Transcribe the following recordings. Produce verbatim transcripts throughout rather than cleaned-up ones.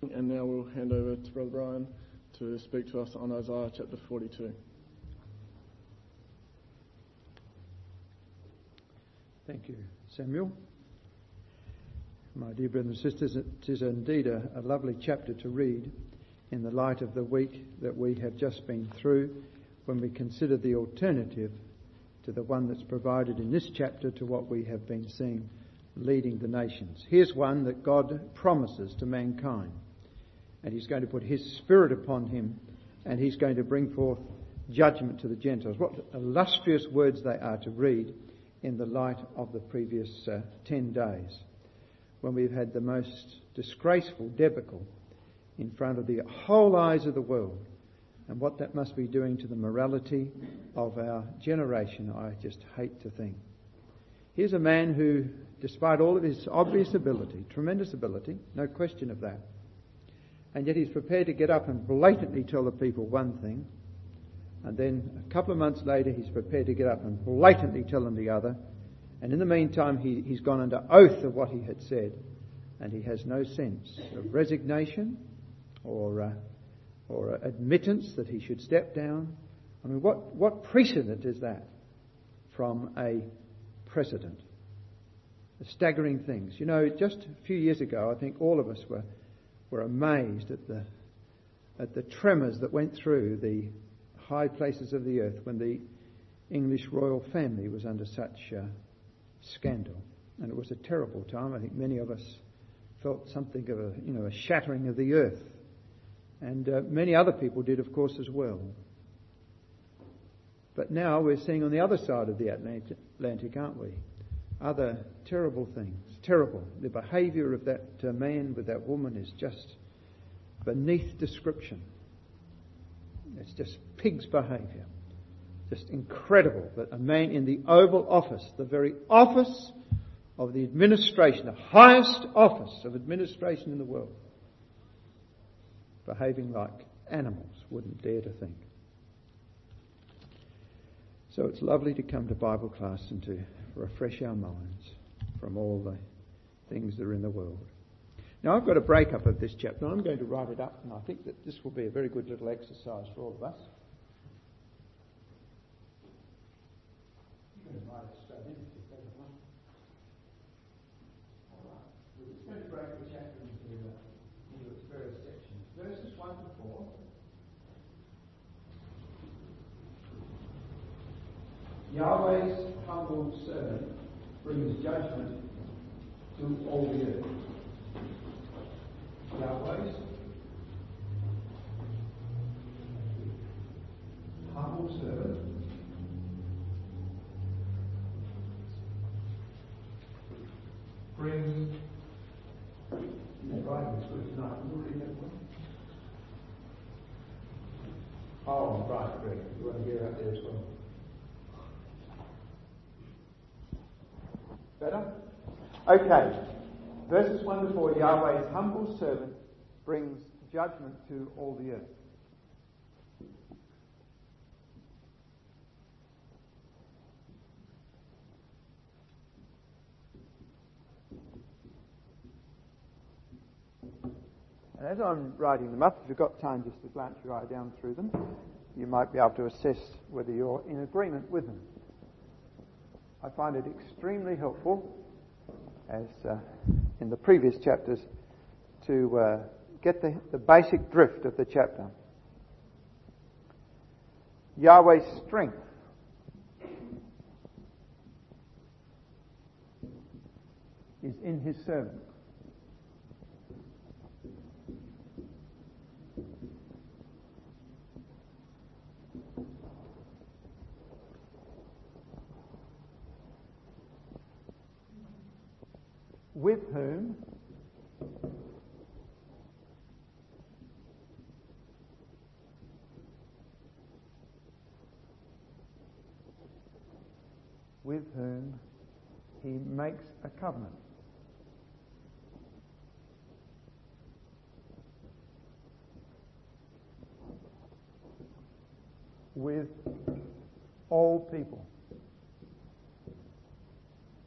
And now we'll hand over to Brother Brian to speak to us on Isaiah chapter forty-two. Thank you, Samuel. My dear brothers and sisters, it is indeed a, a lovely chapter to read in the light of the week that we have just been through, when we consider the alternative to the one that's provided in this chapter to what we have been seeing leading the nations. Here's one that God promises to mankind, and he's going to put his Spirit upon him, and he's going to bring forth judgment to the Gentiles. What illustrious words they are to read in the light of the previous uh, ten days, when we've had the most disgraceful debacle in front of the whole eyes of the world, and what that must be doing to the morality of our generation, I just hate to think. Here's a man who, despite all of his obvious ability, tremendous ability, no question of that, and yet he's prepared to get up and blatantly tell the people one thing, and then a couple of months later he's prepared to get up and blatantly tell them the other, and in the meantime he, he's gone under oath of what he had said, and he has no sense of resignation or uh, or admittance that he should step down. I mean, what, what precedent is that from a precedent? The staggering things. You know, just a few years ago, I think all of us were were amazed at the at the tremors that went through the high places of the earth when the English royal family was under such uh, scandal, and it was a terrible time. I think many of us felt something of a you know a shattering of the earth, and uh, many other people did, of course, as well. But now we're seeing on the other side of the Atlantic, aren't we? Other terrible things. Terrible. The behaviour of that uh, man with that woman is just beneath description. It's just pig's behaviour. Just incredible that a man in the Oval Office, the very office of the administration, the highest office of administration in the world, behaving like animals, wouldn't dare to think. So it's lovely to come to Bible class and to refresh our minds from all the things that are in the world. Now, I've got a break-up of this chapter. I'm going to write it up, and I think that this will be a very good little exercise for all of us. You can write it straight in if you better one. All right. We're just going to break the chapter into, uh, into its various sections. Verses one to four. Yahweh's humble servant brings judgment to all the earth. Yahweh's humble servant brings. You're writing this good tonight. Can you read that one? Oh, right, Greg. You want to get out there as well? Better? Okay. Verses one to four, Yahweh's humble servant brings judgment to all the earth. And as I'm writing them up, if you've got time just to glance your eye down through them, you might be able to assess whether you're in agreement with them. I find it extremely helpful, as uh, in the previous chapters, to uh, get the, the basic drift of the chapter. Yahweh's strength is in his servant. With whom with whom he makes a covenant. With all people.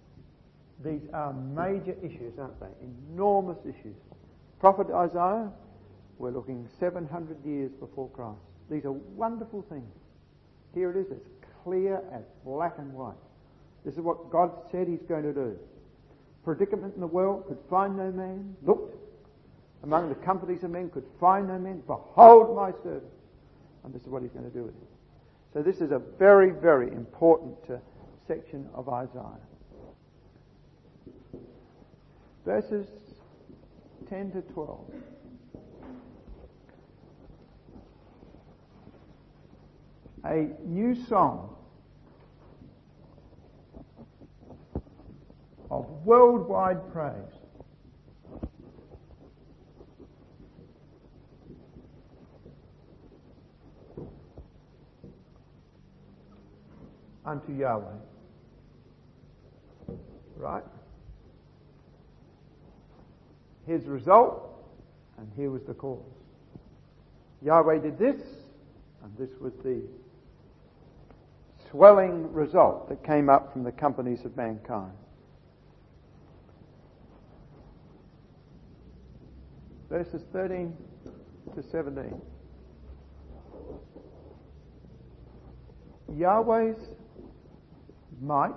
These are major issues, aren't they? Enormous issues. Prophet Isaiah we're looking seven hundred years before Christ. These are wonderful things. Here it is, it's clear as black and white. This is what God said he's going to do. Predicament in the world, could find no man. Looked among the companies of men, could find no man. Behold my servant. And this is what he's going to do with him. So this is a very, very important uh, section of Isaiah. Verses ten to twelve. A new song of worldwide praise. Unto Yahweh. Right? His result, and here was the cause. Yahweh did this, and this was the swelling result that came up from the companies of mankind. Verses thirteen to seventeen. Yahweh's might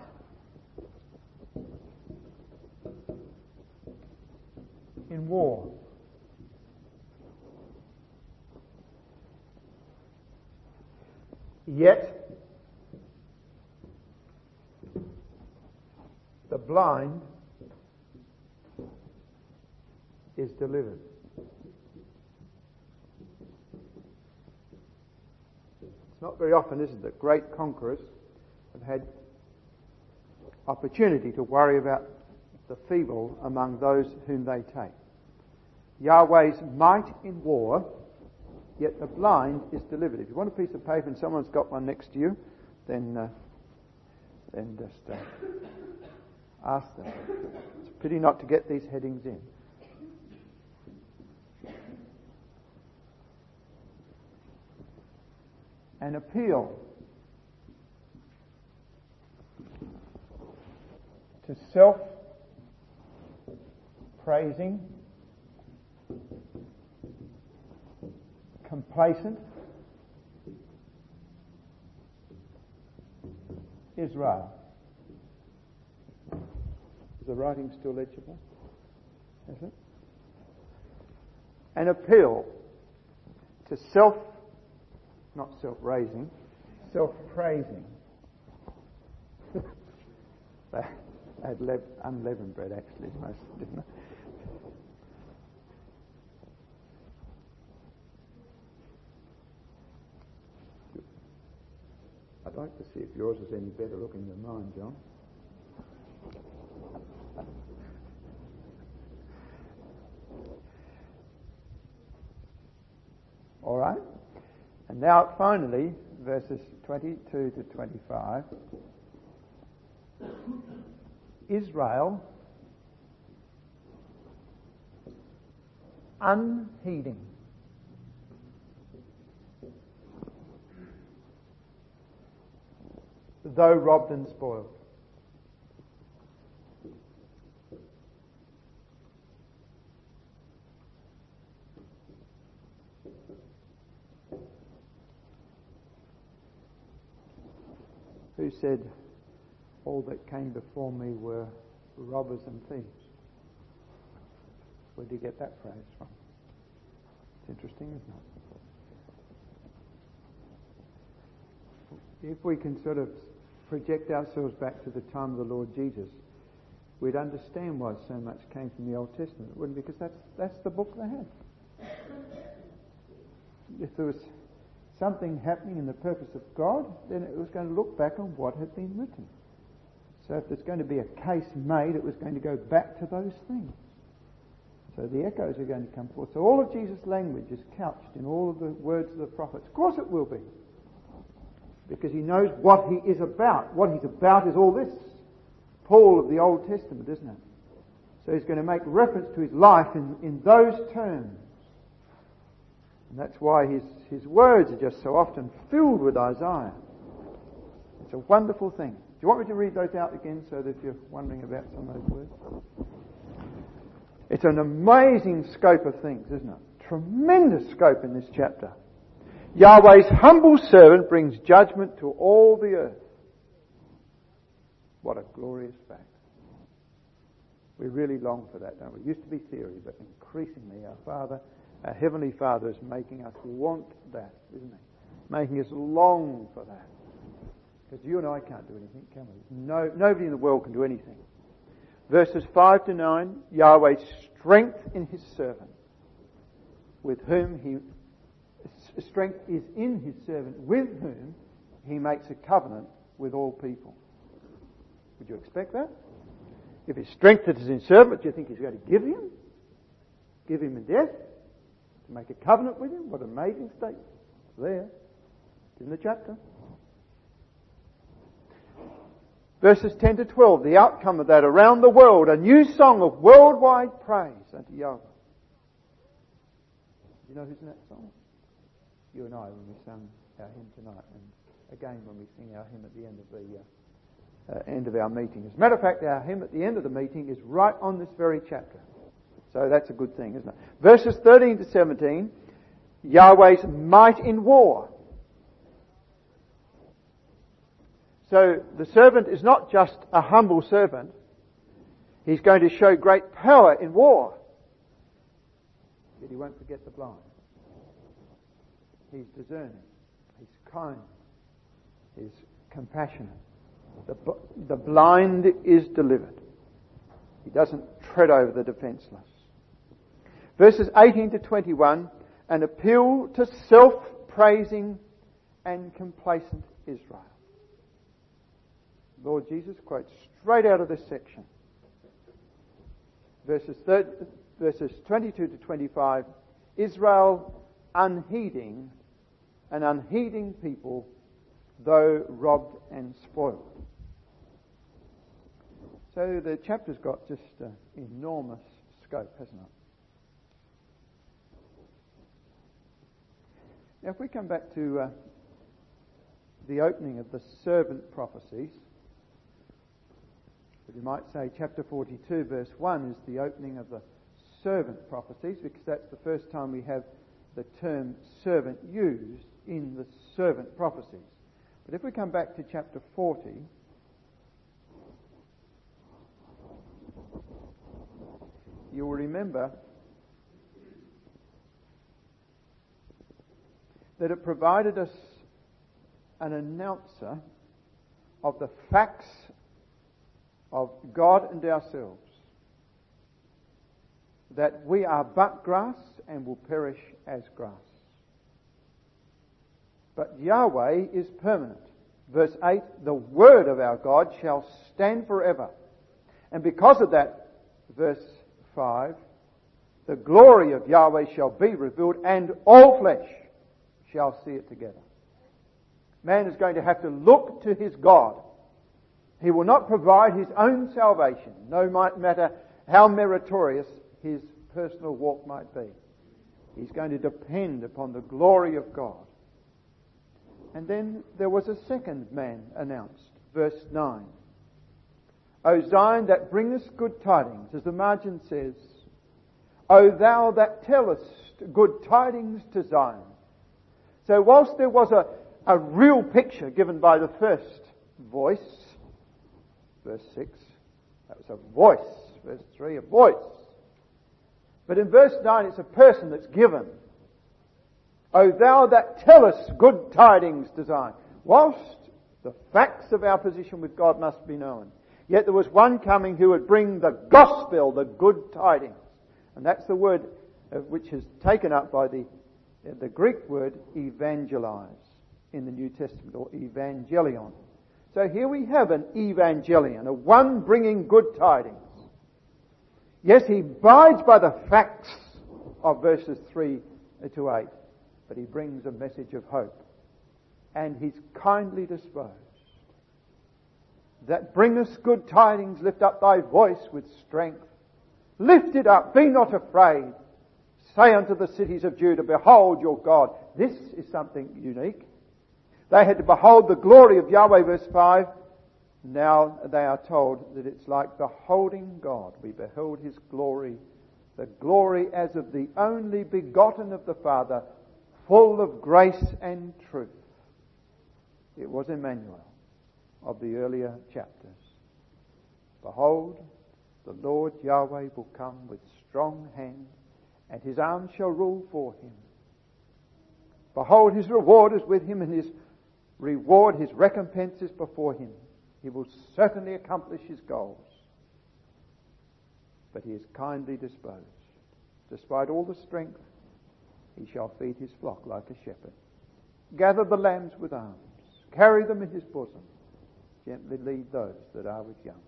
in war. Yet the blind is delivered. It's not very often, is it, that great conquerors have had opportunity to worry about the feeble among those whom they take. Yahweh's might in war, yet the blind is delivered. If you want a piece of paper and someone's got one next to you, then uh, then just uh, ask them. It's a pity not to get these headings in. An appeal to self-praising, complacent Israel. Is the writing still legible? Is it? An appeal to self, not self-raising, self-praising. They had lev- unleavened bread actually, most didn't they? I'd like to see if yours is any better looking than mine, John. All right. And now finally, verses twenty-two to twenty-five. Israel, unheeding. Though robbed and spoiled. Who said, all that came before me were robbers and thieves? Where do you get that phrase from? It's interesting, isn't it? If we can sort of project ourselves back to the time of the Lord Jesus, we'd understand why so much came from the Old Testament, wouldn't we? Because that's that's the book they had. If there was something happening in the purpose of God, then it was going to look back on what had been written. So if there's going to be a case made, it was going to go back to those things. So the echoes are going to come forth. So all of Jesus' language is couched in all of the words of the prophets. Of course it will be. Because he knows what he is about. What he's about is all this. Paul of the Old Testament, isn't it? So he's going to make reference to his life in, in those terms. And that's why his, his words are just so often filled with Isaiah. It's a wonderful thing. Do you want me to read those out again so that you're wondering about some of those words? It's an amazing scope of things, isn't it? tremendous scope in this chapter. Yahweh's humble servant brings judgment to all the earth. What a glorious fact. We really long for that, don't we? It used to be theory, but increasingly our Father, our Heavenly Father, is making us want that, isn't He? Making us long for that. Because you and I can't do anything, can we? No, nobody in the world can do anything. Verses five to nine, Yahweh's strength in His servant, with whom He... Strength is in His servant, with whom He makes a covenant with all people. Would you expect that? If His strength is in His servant, do you think He's going to give Him? Give Him in death? To make a covenant with Him? What an amazing statement. It's there. It's in the chapter. Verses ten to twelve, the outcome of that around the world, a new song of worldwide praise unto Yahweh. You know who's in that song? You and I, when we sung our hymn tonight, and again when we sing our hymn at the end of the uh, uh, end of our meeting. As a matter of fact, our hymn at the end of the meeting is right on this very chapter. So that's a good thing, isn't it? Verses thirteen to seventeen, Yahweh's might in war. So the servant is not just a humble servant. He's going to show great power in war. Yet he won't forget the blind. He's discerning. He's kind. He's compassionate. The, the blind is delivered. He doesn't tread over the defenceless. Verses eighteen to twenty-one, an appeal to self-praising and complacent Israel. Lord Jesus quotes straight out of this section. Verses, thirty, verses twenty-two to twenty-five, Israel unheeding, an unheeding people, though robbed and spoiled. So the chapter's got just uh, enormous scope, hasn't it? Now if we come back to uh, the opening of the servant prophecies, you might say chapter forty-two verse one is the opening of the servant prophecies, because that's the first time we have the term servant used in the servant prophecies. But if we come back to chapter forty, you will remember that it provided us an announcer of the facts of God and ourselves, that we are but grass and will perish as grass. But Yahweh is permanent. Verse eight, the word of our God shall stand forever. And because of that, verse five, the glory of Yahweh shall be revealed, and all flesh shall see it together. Man is going to have to look to his God. He will not provide his own salvation, no matter how meritorious his personal walk might be. He's going to depend upon the glory of God. And then there was a second man announced, verse nine. O Zion, that bringest good tidings, as the margin says, O thou that tellest good tidings to Zion. So whilst there was a, a real picture given by the first voice, verse six, that was a voice. Verse three, a voice. But in verse nine, it's a person that's given. O thou that tellest good tidings to Zion. Whilst the facts of our position with God must be known, yet there was one coming who would bring the gospel, the good tidings. And that's the word which is taken up by the, the Greek word evangelize in the New Testament, or evangelion. So here we have an evangelion, a one bringing good tidings. Yes, he abides by the facts of verses three to eight, but he brings a message of hope. And he's kindly disposed. That bringest good tidings, lift up thy voice with strength. Lift it up, be not afraid. Say unto the cities of Judah, behold your God. This is something unique. They had to behold the glory of Yahweh, verse five. Now they are told that it's like beholding God. We beheld his glory the glory as of the only begotten of the Father, full of grace and truth. It was Emmanuel of the earlier chapters. Behold, the Lord Yahweh will come with strong hand, and his arm shall rule for him. Behold, his reward is with him, and his reward, his recompense is before him. He will certainly accomplish his goals. But he is kindly disposed. Despite all the strength, he shall feed his flock like a shepherd. Gather the lambs with arms. Carry them in his bosom. Gently lead those that are with young.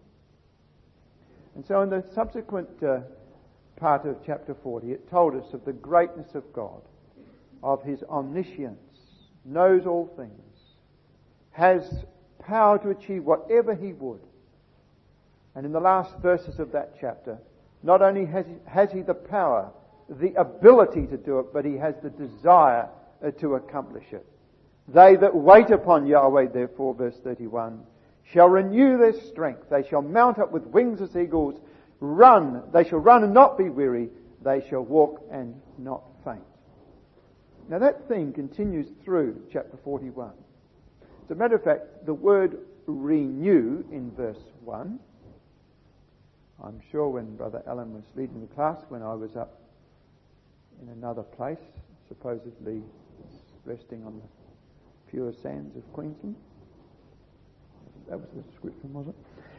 And so in the subsequent uh, part of chapter forty, it told us of the greatness of God, of his omniscience, knows all things, has power to achieve whatever he would. And in the last verses of that chapter, not only has he, has he the power, the ability to do it, but he has the desire uh, to accomplish it. They that wait upon Yahweh, therefore, verse thirty-one, shall renew their strength. They shall mount up with wings as eagles. Run. They shall run and not be weary. They shall walk and not faint. Now that theme continues through chapter forty-one. As a matter of fact, the word renew in verse one, I'm sure when Brother Alan was leading the class, when I was up in another place, supposedly resting on the pure sands of Queensland. That was the description, was it?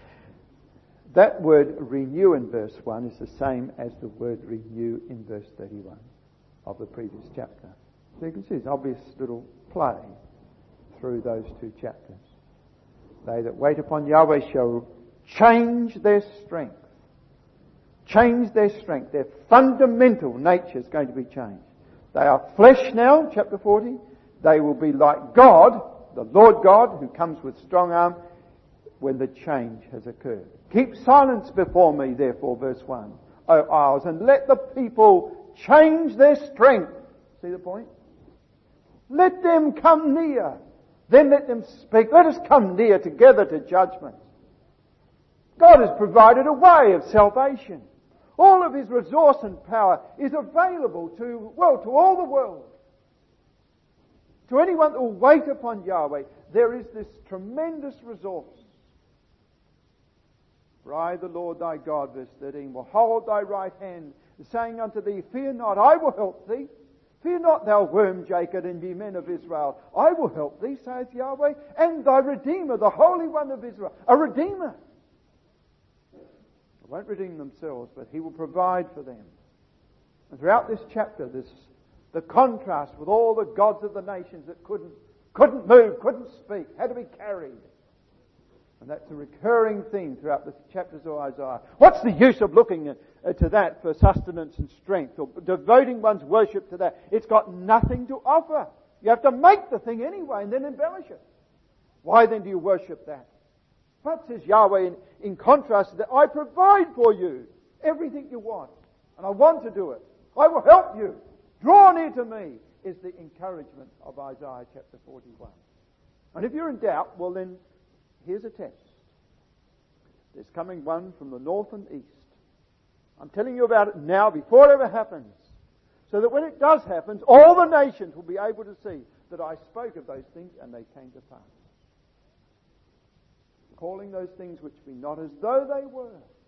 That word renew in verse one is the same as the word renew in verse thirty-one of the previous chapter. So you can see this obvious little play through those two chapters. They that wait upon Yahweh shall change their strength. Change their strength. Their fundamental nature is going to be changed. They are flesh now, chapter forty. They will be like God, the Lord God, who comes with strong arm when the change has occurred. Keep silence before me, therefore, verse one, O isles, and let the people change their strength. See the point? Let them come near. Then let them speak. Let us come near together to judgment. God has provided a way of salvation. All of his resource and power is available to, well, to all the world. To anyone that will wait upon Yahweh, there is this tremendous resource. For I, the Lord thy God, verse thirteen, will hold thy right hand, saying unto thee, fear not, I will help thee. Fear not, thou worm Jacob, and ye men of Israel. I will help thee, saith Yahweh, and thy Redeemer, the Holy One of Israel. A Redeemer. They won't redeem themselves, but he will provide for them. And throughout this chapter, this the contrast with all the gods of the nations that couldn't, couldn't move, couldn't speak, had to be carried. And that's a recurring theme throughout the chapters of Isaiah. What's the use of looking at, uh, to that for sustenance and strength, or devoting one's worship to that? It's got nothing to offer. You have to make the thing anyway and then embellish it. Why then do you worship that? But, says Yahweh, in, in contrast to that, I provide for you everything you want. And I want to do it. I will help you. Draw near to me, is the encouragement of Isaiah chapter forty-one. And if you're in doubt, well then, here's a test. There's coming one from the north and east. I'm telling you about it now before it ever happens. So that when it does happen, all the nations will be able to see that I spoke of those things and they came to pass. Calling those things which be not as though they were.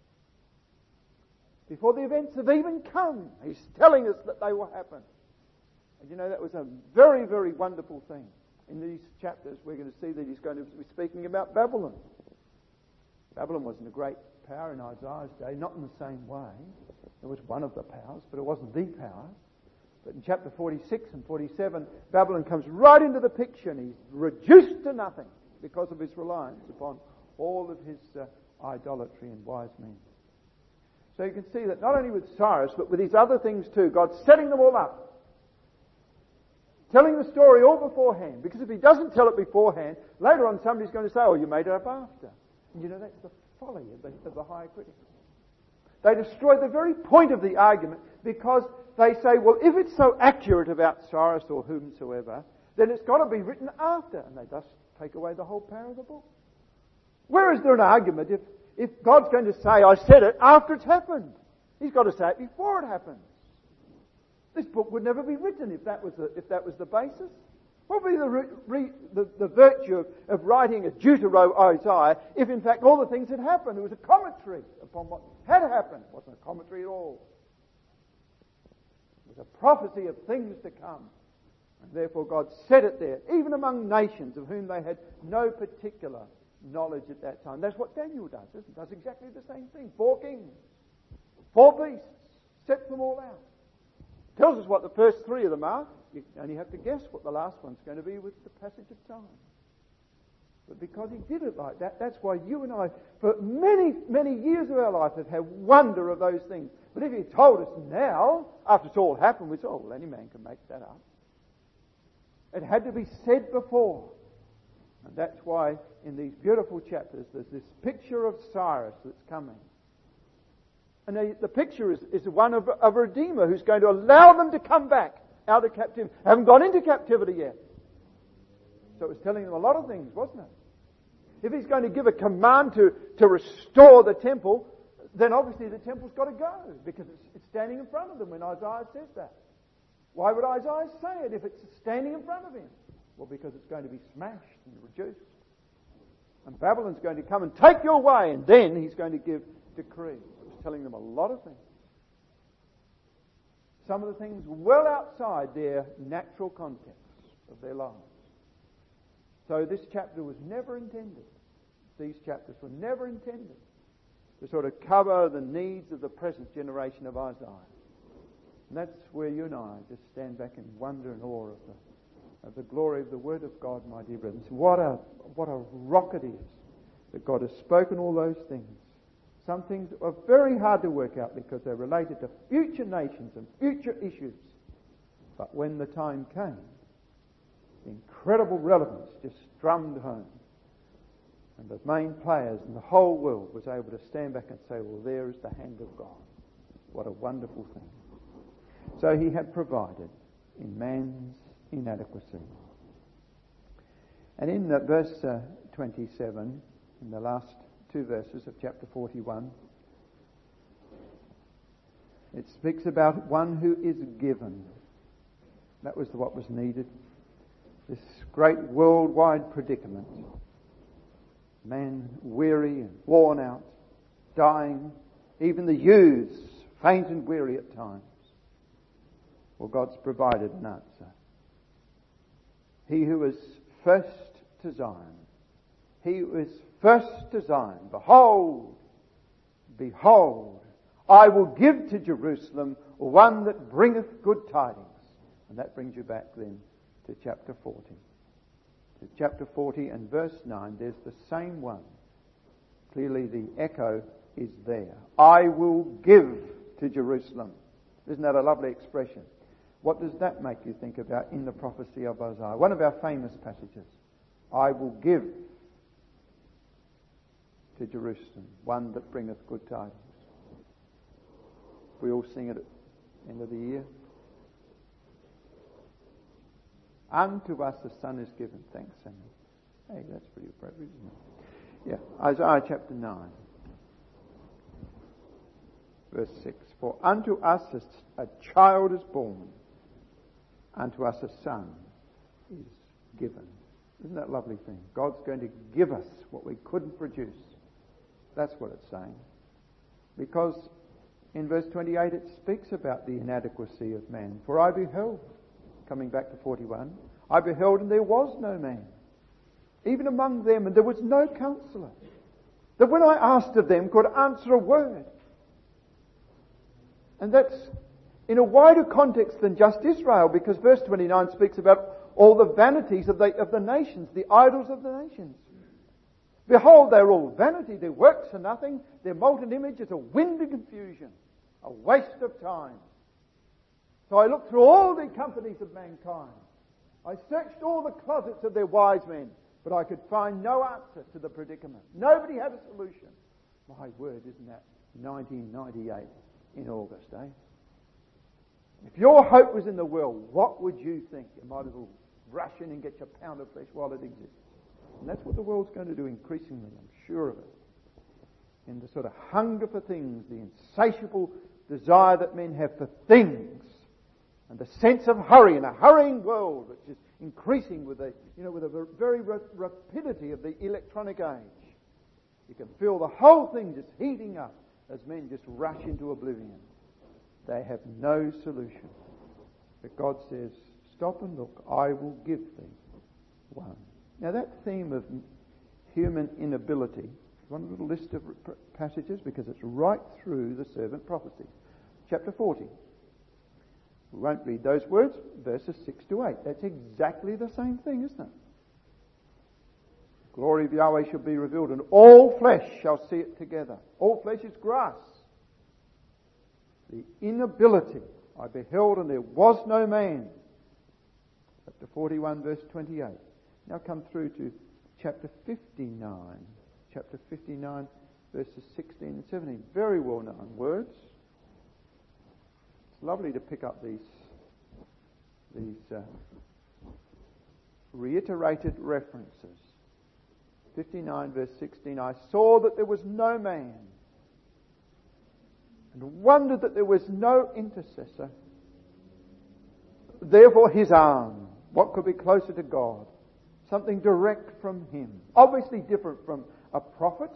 Before the events have even come, he's telling us that they will happen. And you know, that was a very, very wonderful thing. In these chapters, we're going to see that he's going to be speaking about Babylon. Babylon wasn't a great power in Isaiah's day, not in the same way. It was one of the powers, but it wasn't the power. But in chapter forty-six and forty-seven, Babylon comes right into the picture and he's reduced to nothing because of his reliance upon all of his uh, idolatry and wise men. So you can see that not only with Cyrus, but with these other things too, God's setting them all up. Telling the story all beforehand. Because if he doesn't tell it beforehand, later on somebody's going to say, oh, you made it up after. And you know, that's the folly of the, of the higher critics. They destroy the very point of the argument because they say, well, if it's so accurate about Cyrus or whomsoever, then it's got to be written after. And they just take away the whole power of the book. Where is there an argument if, if God's going to say, I said it after it's happened? He's got to say it before it happens. This book would never be written if that was the, if that was the basis. What would be the, re, re, the, the virtue of, of writing a Deutero-Isaiah if in fact all the things had happened? It was a commentary upon what had happened. It wasn't a commentary at all. It was a prophecy of things to come. And therefore God said it there, even among nations of whom they had no particular knowledge at that time. That's what Daniel does, isn't it? Does exactly the same thing. Four kings, four beasts, sets them all out. Tells us what the first three of them are. You only have to guess what the last one's going to be with the passage of time. But because he did it like that, that's why you and I, for many, many years of our life, have had wonder of those things. But if he told us now, after it's all happened, we say, oh, well, any man can make that up. It had to be said before. And that's why in these beautiful chapters there's this picture of Cyrus that's coming. And the, the picture is, is one of, of a Redeemer who's going to allow them to come back out of captivity. Haven't gone into captivity yet. So it was telling them a lot of things, wasn't it? If he's going to give a command to, to restore the temple, then obviously the temple's got to go because it's, it's standing in front of them when Isaiah says that. Why would Isaiah say it if it's standing in front of him? Well, because it's going to be smashed and reduced. And Babylon's going to come and take you away, and then he's going to give decree. It was telling them a lot of things. Some of the things well outside their natural context of their lives. So this chapter was never intended. These chapters were never intended to sort of cover the needs of the present generation of Isaiah. And that's where you and I just stand back in wonder and awe of the, of the glory of the Word of God, my dear brothers. What a, what a rock it is that God has spoken all those things. Some things are very hard to work out because they're related to future nations and future issues. But when the time came, the incredible relevance just drummed home. And the main players in the whole world was able to stand back and say, well, there is the hand of God. What a wonderful thing. So he had provided in man's inadequacy. And in the verse uh, twenty-seven, in the last two verses of chapter forty-one, it speaks about one who is given. That was what was needed. This great worldwide predicament. Man weary and worn out, dying, even the youths faint and weary at times. Well, God's provided an answer. He who is first to Zion, he who is first to Zion, behold, behold, I will give to Jerusalem one that bringeth good tidings. And that brings you back then to chapter forty. To chapter forty and verse nine, there's the same one. Clearly the echo is there. I will give to Jerusalem. Isn't that a lovely expression? What does that make you think about in the prophecy of Isaiah? One of our famous passages. I will give to Jerusalem one that bringeth good tidings. We all sing it at the end of the year. Unto us a son is given. Thanks, Samuel. Hey, that's pretty appropriate, isn't it? Yeah, Isaiah chapter nine. Verse six. For unto us a, a child is born. Unto us a son is given. Isn't that a lovely thing? God's going to give us what we couldn't produce. That's what it's saying. Because in verse twenty-eight it speaks about the inadequacy of man. For I beheld, coming back to forty-one, I beheld and there was no man, even among them, and there was no counsellor, that when I asked of them could answer a word. And that's in a wider context than just Israel, because verse twenty-nine speaks about all the vanities of the, of the nations, the idols of the nations. Behold, they're all vanity, their works are nothing, their molten image is a wind of confusion, a waste of time. So I looked through all the companies of mankind. I searched all the closets of their wise men, but I could find no answer to the predicament. Nobody had a solution. My word, isn't that nineteen ninety-eight in August, eh? If your hope was in the world, what would you think? You might as well rush in and get your pound of flesh while it exists. And that's what the world's going to do increasingly, I'm sure of it. In the sort of hunger for things, the insatiable desire that men have for things, and the sense of hurry in a hurrying world which is increasing with the, you know, with the very rapidity of the electronic age. You can feel the whole thing just heating up as men just rush into oblivion. They have no solution. But God says, stop and look, I will give thee one. Now that theme of human inability, one little list of passages because it's right through the servant prophecy. Chapter forty. We won't read those words, verses six to eight. That's exactly the same thing, isn't it? Glory of Yahweh shall be revealed, and all flesh shall see it together. All flesh is grass. The inability, I beheld and there was no man. Chapter forty-one, verse twenty-eight. Now come through to chapter fifty-nine. Chapter fifty-nine, verses sixteen and seventeen. Very well known words. It's lovely to pick up these, these uh, reiterated references. fifty-nine, verse sixteen. I saw that there was no man, and wondered that there was no intercessor. Therefore his arm, what could be closer to God? Something direct from him. Obviously different from a prophet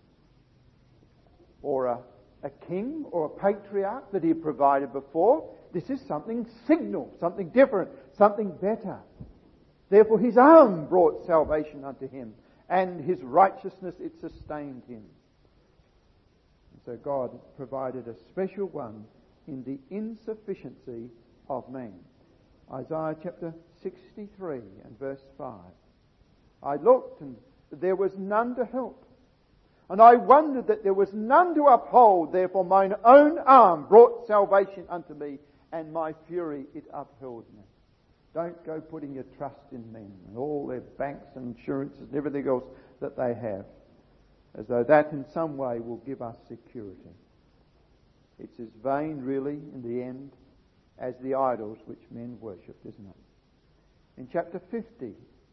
or a, a king or a patriarch that he had provided before. This is something signal, something different, something better. Therefore his arm brought salvation unto him, and his righteousness it sustained him. And so God provided a special one in the insufficiency of man. Isaiah chapter sixty-three and verse five. I looked and there was none to help. And I wondered that there was none to uphold. Therefore mine own arm brought salvation unto me, and my fury it upheld me. Don't go putting your trust in men and all their banks and insurances and everything else that they have, as though that in some way will give us security. It's as vain, really, in the end, as the idols which men worship, isn't it? In chapter fifty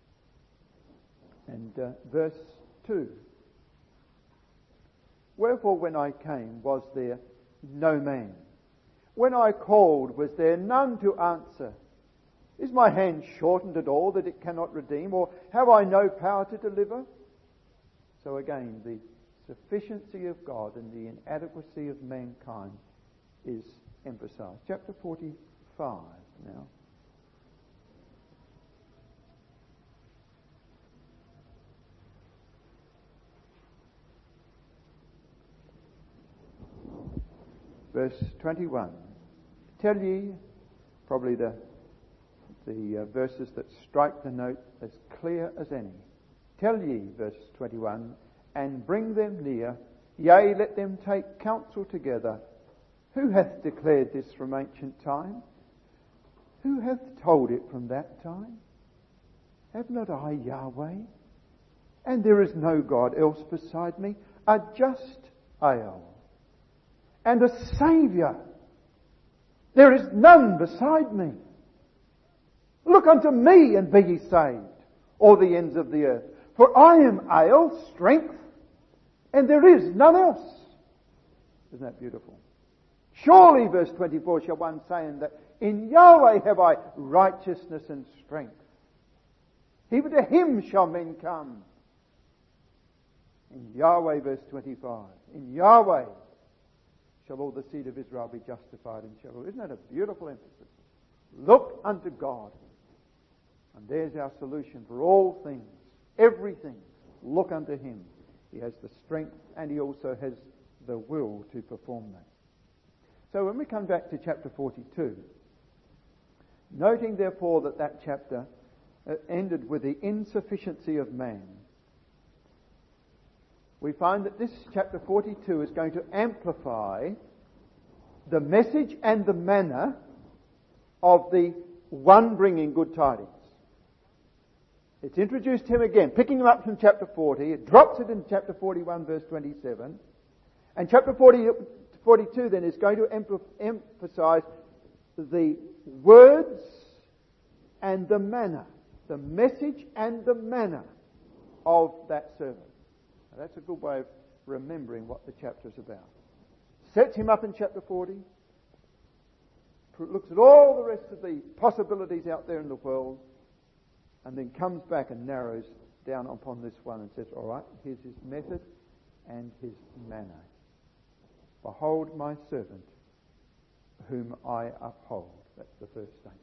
and uh, verse two. Wherefore when I came was there no man? When I called was there none to answer? Is my hand shortened at all that it cannot redeem? Or have I no power to deliver? So again, the sufficiency of God and the inadequacy of mankind is emphasized. Chapter forty-five now. Verse twenty-one. Tell ye, probably the the uh, verses that strike the note as clear as any. Tell ye, verse twenty-one, and bring them near, yea, let them take counsel together. Who hath declared this from ancient time? Who hath told it from that time? Have not I Yahweh? And there is no God else beside me, a just Ale, and a Saviour. There is none beside me. Look unto me and be ye saved, all the ends of the earth. For I am Ale, strength, and there is none else. Isn't that beautiful? Surely, verse twenty-four, shall one say, in that in Yahweh have I righteousness and strength. Even to him shall men come. In Yahweh, verse twenty-five, in Yahweh shall all the seed of Israel be justified in Sheol. Isn't that a beautiful emphasis? Look unto God. And there's our solution for all things, everything. Look unto him. He has the strength and he also has the will to perform that. So when we come back to chapter forty-two, noting therefore that that chapter ended with the insufficiency of man, we find that this chapter forty-two is going to amplify the message and the manner of the one bringing good tidings. It's introduced him again, picking him up from chapter forty. It drops it in chapter forty-one, verse twenty-seven. And chapter forty, forty-two then is going to emphasize the words and the manner, the message and the manner of that servant. Now that's a good way of remembering what the chapter is about. sets him up in chapter forty, looks at all the rest of the possibilities out there in the world, and then comes back and narrows down upon this one and says, all right, here's his method and his manner. Behold my servant, whom I uphold. That's the first statement.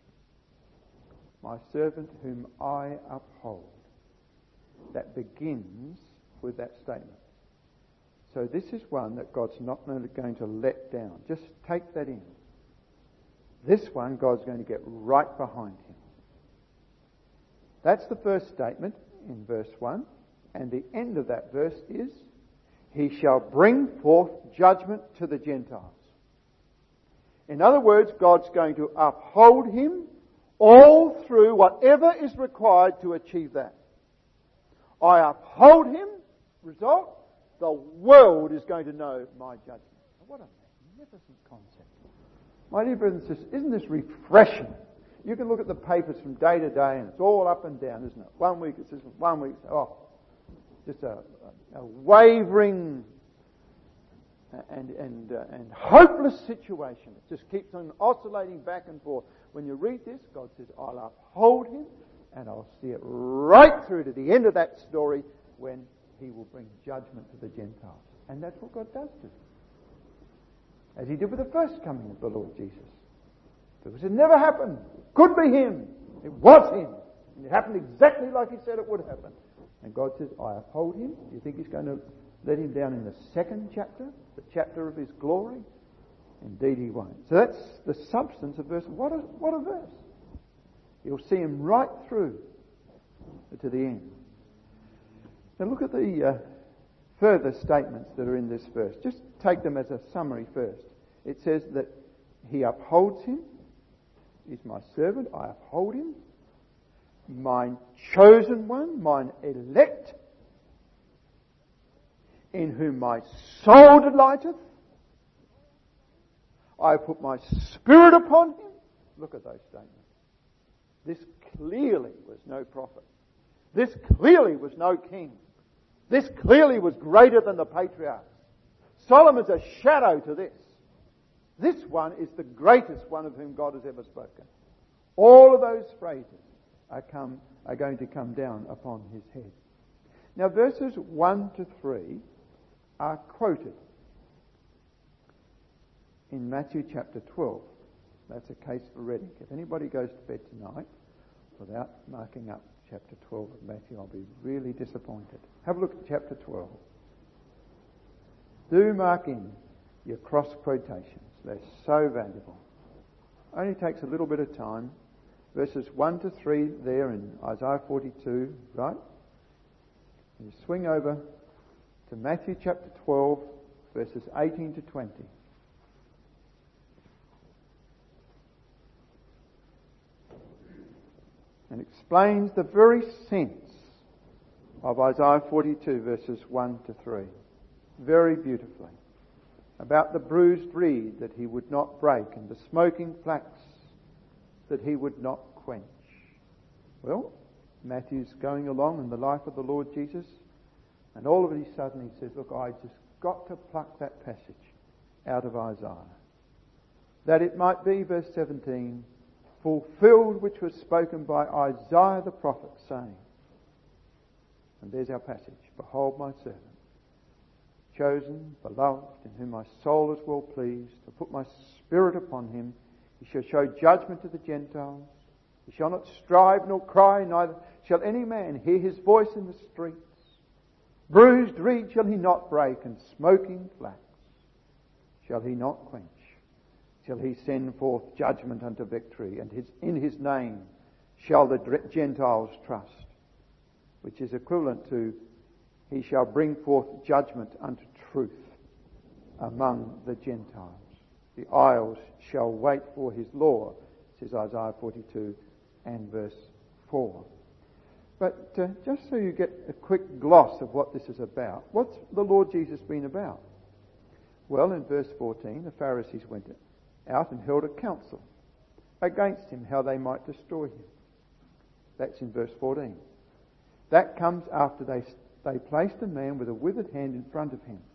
My servant whom I uphold. That begins with that statement. So this is one that God's not only going to let down. Just take that in. This one God's going to get right behind him. That's the first statement in verse one. And the end of that verse is, he shall bring forth judgment to the Gentiles. In other words, God's going to uphold him all through whatever is required to achieve that. I uphold him, result, the world is going to know my judgment. What a magnificent concept. My dear brothers and sisters, isn't this refreshing? You can look at the papers from day to day and it's all up and down, isn't it? One week it says, one week, oh, just a, a, a wavering and and uh, and hopeless situation. It just keeps on oscillating back and forth. When you read this, God says, I'll uphold him and I'll see it right through to the end of that story when he will bring judgment to the Gentiles. And that's what God does do. As he did with the first coming of the Lord Jesus. Because it never happened. It could be him. It was him. And it happened exactly like he said it would happen. And God says, I uphold him. Do you think he's going to let him down in the second chapter? The chapter of his glory? Indeed he won't. So that's the substance of verse. What a, what a verse. You'll see him right through to the end. Now look at the uh, further statements that are in this verse. Just take them as a summary first. It says that he upholds him. He's my servant. I uphold him. Mine chosen one, mine elect, in whom my soul delighteth. I put my spirit upon him. Look at those statements. This clearly was no prophet. This clearly was no king. This clearly was greater than the patriarchs. Solomon's a shadow to this. This one is the greatest one of whom God has ever spoken. All of those phrases are, come, are going to come down upon his head. Now verses one to three are quoted in Matthew chapter twelve. That's a case for reading. If anybody goes to bed tonight without marking up chapter twelve of Matthew, I'll be really disappointed. Have a look at chapter twelve. Do mark in your cross quotations. They're so valuable. Only takes a little bit of time. Verses one to three there in Isaiah forty-two, right? And you swing over to Matthew chapter twelve, verses eighteen to twenty. And explains the very sense of Isaiah forty-two, verses one to three. Very beautifully. About the bruised reed that he would not break and the smoking flax that he would not quench. Well, Matthew's going along in the life of the Lord Jesus, and all of a sudden he says, look, I just got to pluck that passage out of Isaiah. That it might be, verse seventeen, fulfilled which was spoken by Isaiah the prophet, saying, and there's our passage, behold my servant, chosen, beloved, in whom my soul is well pleased, to put my spirit upon him. He shall show judgment to the Gentiles. He shall not strive nor cry, neither shall any man hear his voice in the streets. Bruised reed shall he not break, and smoking flax shall he not quench. Shall he send forth judgment unto victory, and his, in his name shall the Gentiles trust. Which is equivalent to, he shall bring forth judgment unto truth among the Gentiles. The isles shall wait for his law, says Isaiah forty-two and verse four. But uh, just so you get a quick gloss of what this is about, what's the Lord Jesus been about? Well, in verse fourteen, the Pharisees went out and held a council against him, how they might destroy him. That's in verse fourteen. That comes after they they placed a man with a withered hand in front of him.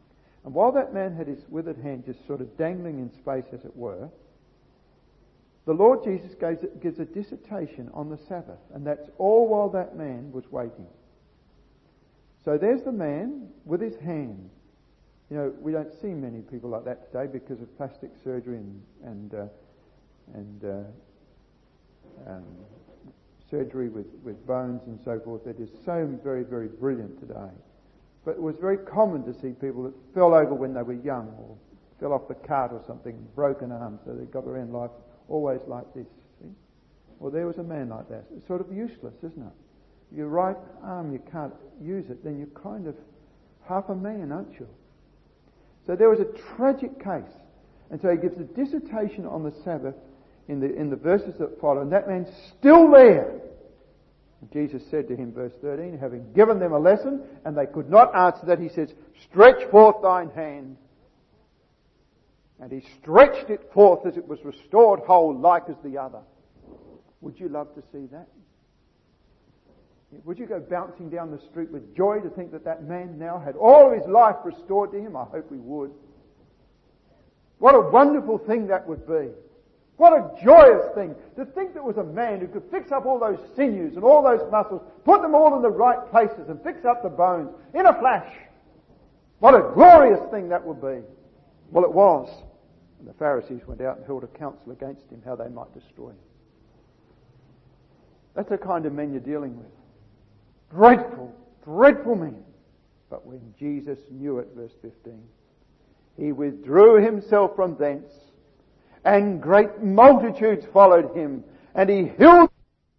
And while that man had his withered hand just sort of dangling in space, as it were, the Lord Jesus gives, gives a dissertation on the Sabbath, and that's all while that man was waiting. So there's the man with his hand. You know, we don't see many people like that today because of plastic surgery and and uh, and uh, um, surgery with, with bones and so forth. That is so very, very brilliant today. But it was very common to see people that fell over when they were young or fell off the cart or something, broken arms, so they got around life always like this. See? Well, there was a man like that. It's sort of useless, isn't it? Your right arm, you can't use it, then you're kind of half a man, aren't you? So there was a tragic case. And so he gives a dissertation on the Sabbath in the in the verses that follow, and that man's still there. And Jesus said to him, verse thirteen, having given them a lesson, and they could not answer that, he says, stretch forth thine hand. And he stretched it forth as it was restored whole, like as the other. Would you love to see that? Would you go bouncing down the street with joy to think that that man now had all of his life restored to him? I hope we would. What a wonderful thing that would be. What a joyous thing to think there was a man who could fix up all those sinews and all those muscles, put them all in the right places and fix up the bones in a flash. What a glorious thing that would be. Well, it was. And the Pharisees went out and held a council against him, how they might destroy him. That's the kind of men you're dealing with. Dreadful, dreadful men. But when Jesus knew it, verse fifteen, he withdrew himself from thence, and great multitudes followed him, and he healed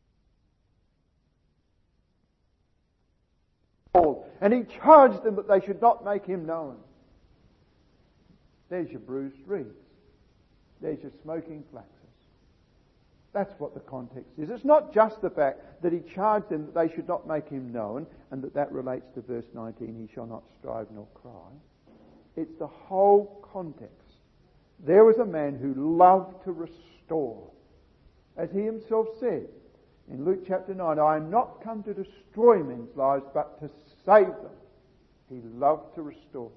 all, and he charged them that they should not make him known. There's your bruised reeds. There's your smoking flaxes. That's what the context is. It's not just the fact that he charged them that they should not make him known, and that that relates to verse nineteen, he shall not strive nor cry. It's the whole context. There was a man who loved to restore. As he himself said in Luke chapter nine, I am not come to destroy men's lives, but to save them. He loved to restore.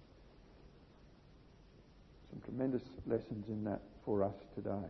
Some tremendous lessons in that for us today.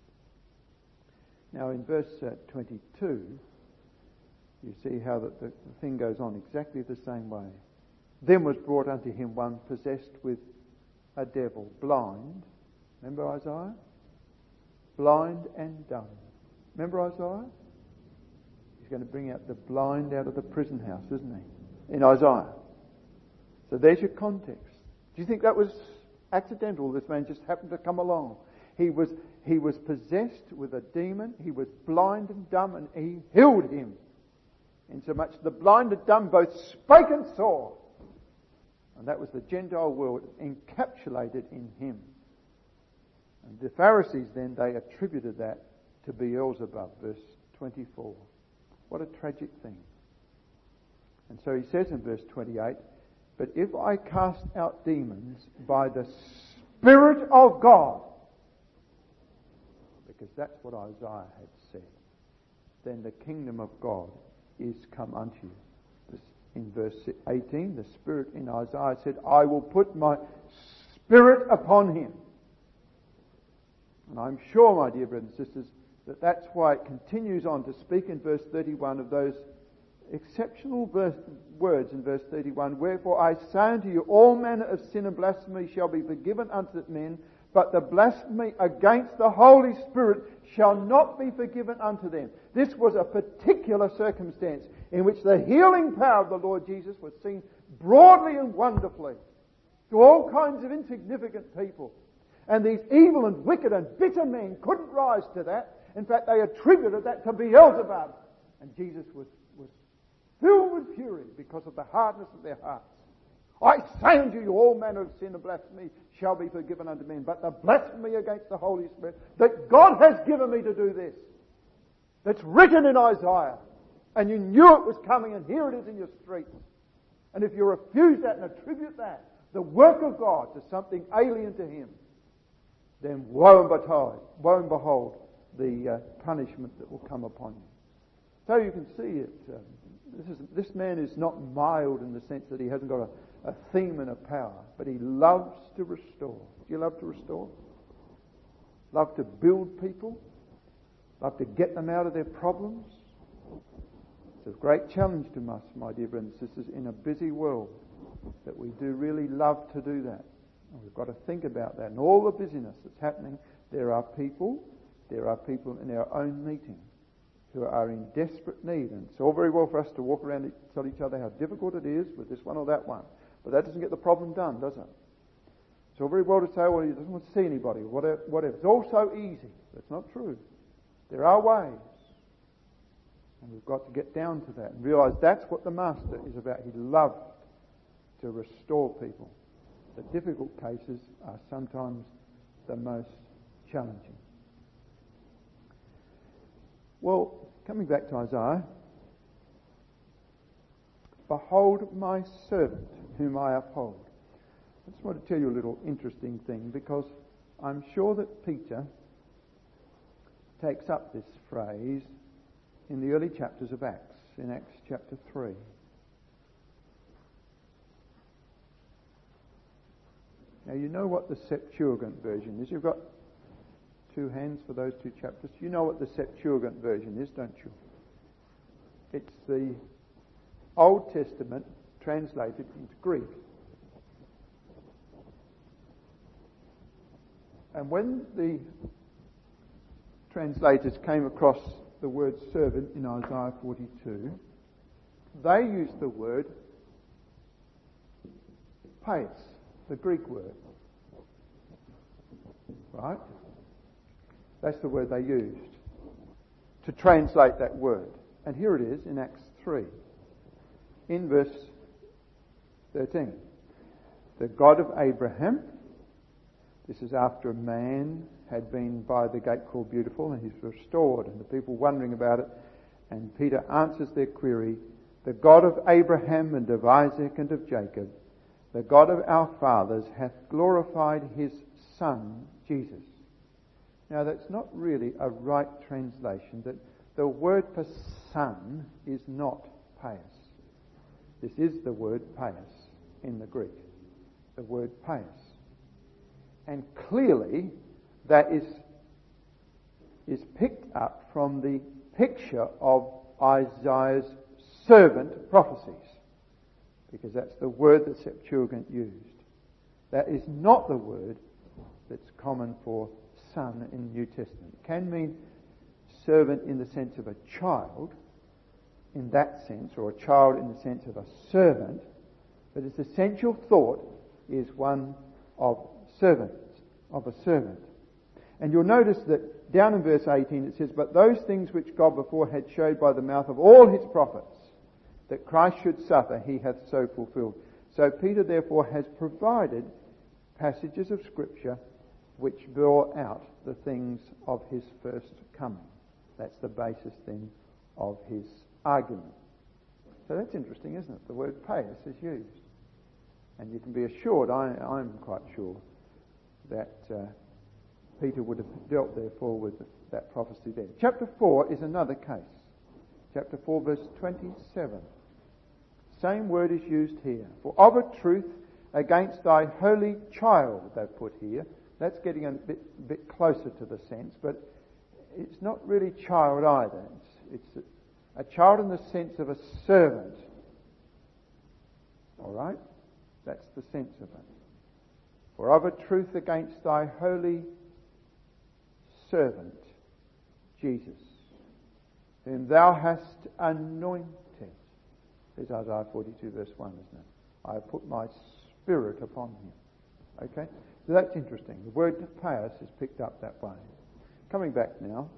Now in verse uh, twenty-two, you see how the, the, the thing goes on exactly the same way. Then was brought unto him one possessed with a devil, blind. Remember Isaiah? Blind and dumb. Remember Isaiah? He's going to bring out the blind out of the prison house, isn't he? In Isaiah. So there's your context. Do you think that was accidental? This man just happened to come along. He was he was possessed with a demon. He was blind and dumb, and he healed him. Insomuch the blind and dumb both spake and saw. And that was the Gentile world encapsulated in him. And the Pharisees then, they attributed that to Beelzebub, verse twenty-four. What a tragic thing. And so he says in verse twenty-eight, but if I cast out demons by the Spirit of God, because that's what Isaiah had said, then the kingdom of God is come unto you. In verse eighteen, the Spirit in Isaiah said, I will put my Spirit upon him. And I'm sure, my dear brothers and sisters, that that's why it continues on to speak in verse thirty-one of those exceptional verse, words in verse thirty-one, wherefore I say unto you, all manner of sin and blasphemy shall be forgiven unto men, but the blasphemy against the Holy Spirit shall not be forgiven unto them. This was a particular circumstance in which the healing power of the Lord Jesus was seen broadly and wonderfully to all kinds of insignificant people. And these evil and wicked and bitter men couldn't rise to that. In fact, they attributed that to Beelzebub. And Jesus was, was filled with fury because of the hardness of their hearts. I say unto you, all manner of sin and blasphemy shall be forgiven unto men, but the blasphemy against the Holy Spirit, that God has given me to do this, that's written in Isaiah, and you knew it was coming, and here it is in your streets. And if you refuse that and attribute that, the work of God, to something alien to Him, then woe and behold, woe and behold the uh, punishment that will come upon you. So you can see it. Um, this is this man is not mild in the sense that he hasn't got a, a theme and a power, but he loves to restore. Do you love to restore? Love to build people? Love to get them out of their problems? It's a great challenge to us, my dear brothers and sisters, in a busy world, that we do really love to do that. And we've got to think about that. And all the busyness that's happening, there are people, there are people in our own meeting who are in desperate need. And it's all very well for us to walk around and tell each other how difficult it is with this one or that one. But that doesn't get the problem done, does it? It's all very well to say, well, he doesn't want to see anybody, or whatever. whatever. It's all so easy. That's not true. There are ways. And we've got to get down to that and realise that's what the Master is about. He loved to restore people. The difficult cases are sometimes the most challenging. Well, coming back to Isaiah, behold my servant whom I uphold. I just want to tell you a little interesting thing, because I'm sure that Peter takes up this phrase in the early chapters of Acts, in Acts chapter three. Now you know what the Septuagint version is. You've got two hands for those two chapters. You know what the Septuagint version is, don't you? It's the Old Testament translated into Greek. And when the translators came across the word servant in Isaiah forty-two, they used the word pais, the Greek word. Right? That's the word they used to translate that word. And here it is in Acts three, in verse thirteen. The God of Abraham, this is after a man had been by the gate called Beautiful, and he's restored, and the people wondering about it. And Peter answers their query, the God of Abraham and of Isaac and of Jacob, the God of our fathers, hath glorified his Son, Jesus. Now that's not really a right translation. That the word for son is not pais. This is the word pais in the Greek. The word pais. And clearly that is, is picked up from the picture of Isaiah's servant prophecies, because that's the word that Septuagint used. That is not the word that's common for son in the New Testament. It can mean servant in the sense of a child, in that sense, or a child in the sense of a servant, but its essential thought is one of servants, of a servant. And you'll notice that down in verse eighteen it says, but those things which God before had showed by the mouth of all his prophets, that Christ should suffer, he hath so fulfilled. So Peter therefore has provided passages of Scripture which bore out the things of his first coming. That's the basis then of his argument. So that's interesting, isn't it? The word pais is used. And you can be assured, I, I'm quite sure, that uh, Peter would have dealt therefore with that prophecy there. Chapter four is another case. Chapter four verse twenty-seven. Same word is used here. For of a truth against thy holy child, they've put here. That's getting a bit, bit closer to the sense, but it's not really child either. It's, it's a, a child in the sense of a servant. All right? That's the sense of it. For of a truth against thy holy servant, Jesus, whom thou hast anointed. There's Isaiah forty-two verse one, isn't it? I have put my spirit upon him. Okay? So that's interesting. The word pais is picked up that way. Coming back now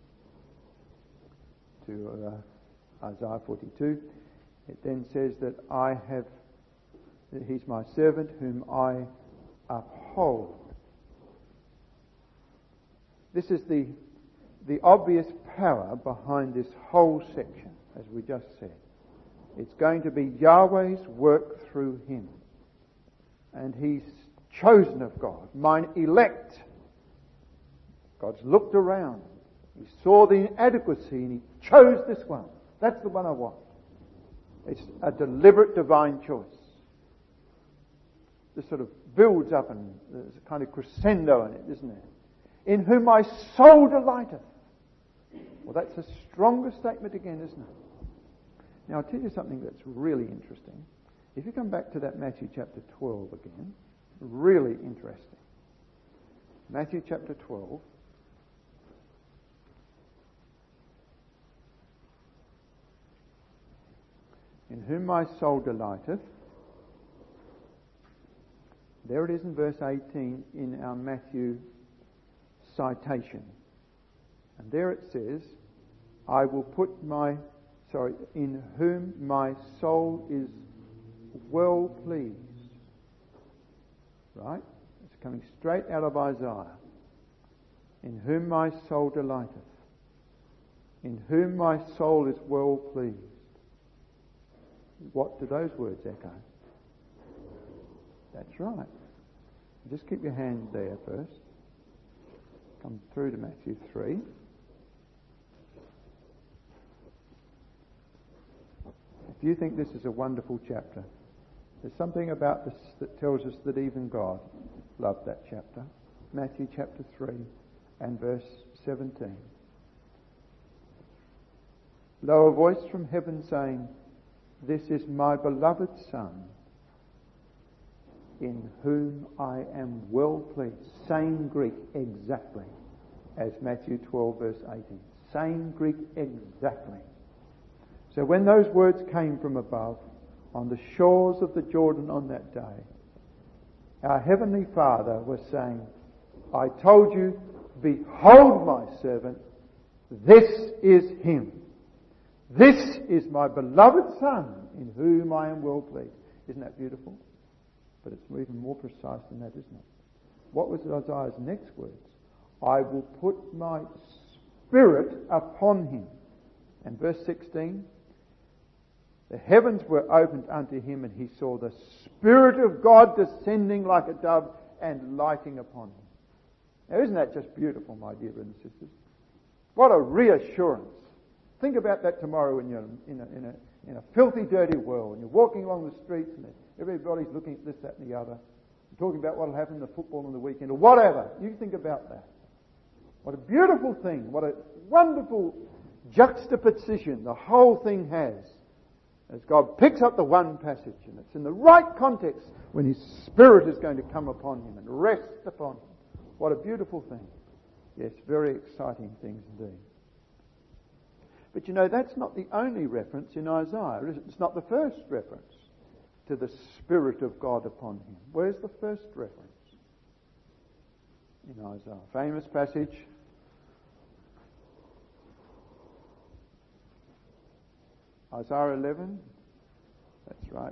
to uh, Isaiah forty-two, it then says that I have, that he's my servant whom I uphold. This is the, the obvious power behind this whole section, as we just said. It's going to be Yahweh's work through him. And he's chosen of God, mine elect. God's looked around. He saw the inadequacy and he chose this one. That's the one I want. It's a deliberate divine choice. just sort of builds up and there's a kind of crescendo in it, isn't there? In whom my soul delighteth. Well, that's a stronger statement again, isn't it? Now, I'll tell you something that's really interesting. If you come back to that Matthew chapter twelve again, really interesting. Matthew chapter twelve. In whom my soul delighteth. There it is in verse eighteen in our Matthew citation. And there it says, I will put my, sorry, in whom my soul is well pleased. Right? It's coming straight out of Isaiah. In whom my soul delighteth. In whom my soul is well pleased. What do those words echo? That's right. Just keep your hand there first. Come through to Matthew three. If you think this is a wonderful chapter, there's something about this that tells us that even God loved that chapter. Matthew chapter three and verse seventeen. Lo, a voice from heaven saying, this is my beloved Son, in whom I am well pleased. Same Greek exactly as Matthew twelve verse eighteen. Same Greek exactly. So when those words came from above, on the shores of the Jordan on that day, our Heavenly Father was saying, I told you, behold my servant, this is him. This is my beloved Son, in whom I am well pleased. Isn't that beautiful? But it's even more precise than that, isn't it? What was Isaiah's next words? I will put my Spirit upon him. And verse sixteen, the heavens were opened unto him, and he saw the Spirit of God descending like a dove and lighting upon him. Now, isn't that just beautiful, my dear brothers and sisters? What a reassurance. Think about that tomorrow when you're in a, in a, in a filthy, dirty world, and you're walking along the streets, and everybody's looking at this, that, and the other, and talking about what will happen in the football on the weekend, or whatever. You think about that. What a beautiful thing. What a wonderful juxtaposition the whole thing has. As God picks up the one passage, and it's in the right context when His Spirit is going to come upon him and rest upon him. What a beautiful thing. Yes, very exciting things indeed. But you know, that's not the only reference in Isaiah. It's not the first reference to the Spirit of God upon him. Where's the first reference in Isaiah? Famous passage. Isaiah eleven. That's right.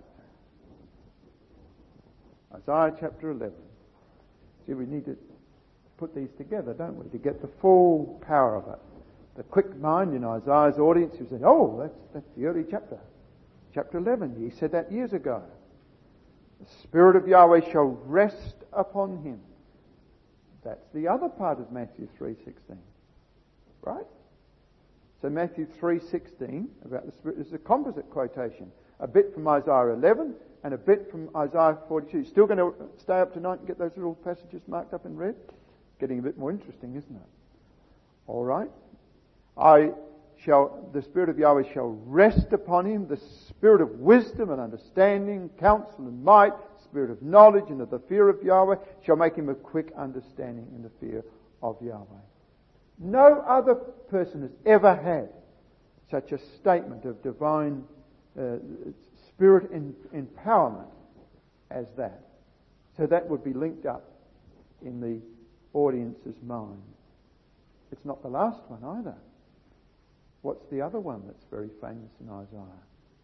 Isaiah chapter eleven. See, we need to put these together, don't we, to get the full power of it. The quick mind in Isaiah's audience who said, oh, that's, that's the early chapter. Chapter eleven, he said that years ago. The Spirit of Yahweh shall rest upon him. That's the other part of Matthew three sixteen. Right? So Matthew three sixteen, about the Spirit, is a composite quotation. A bit from Isaiah eleven and a bit from Isaiah forty-two. You're still going to stay up tonight and get those little passages marked up in red? Getting a bit more interesting, isn't it? All right. I shall, the Spirit of Yahweh shall rest upon him, the Spirit of wisdom and understanding, counsel and might, Spirit of knowledge and of the fear of Yahweh, shall make him of quick understanding in the fear of Yahweh. No other person has ever had such a statement of divine uh, Spirit in, empowerment as that. So that would be linked up in the audience's mind. It's not the last one either. What's the other one that's very famous in Isaiah?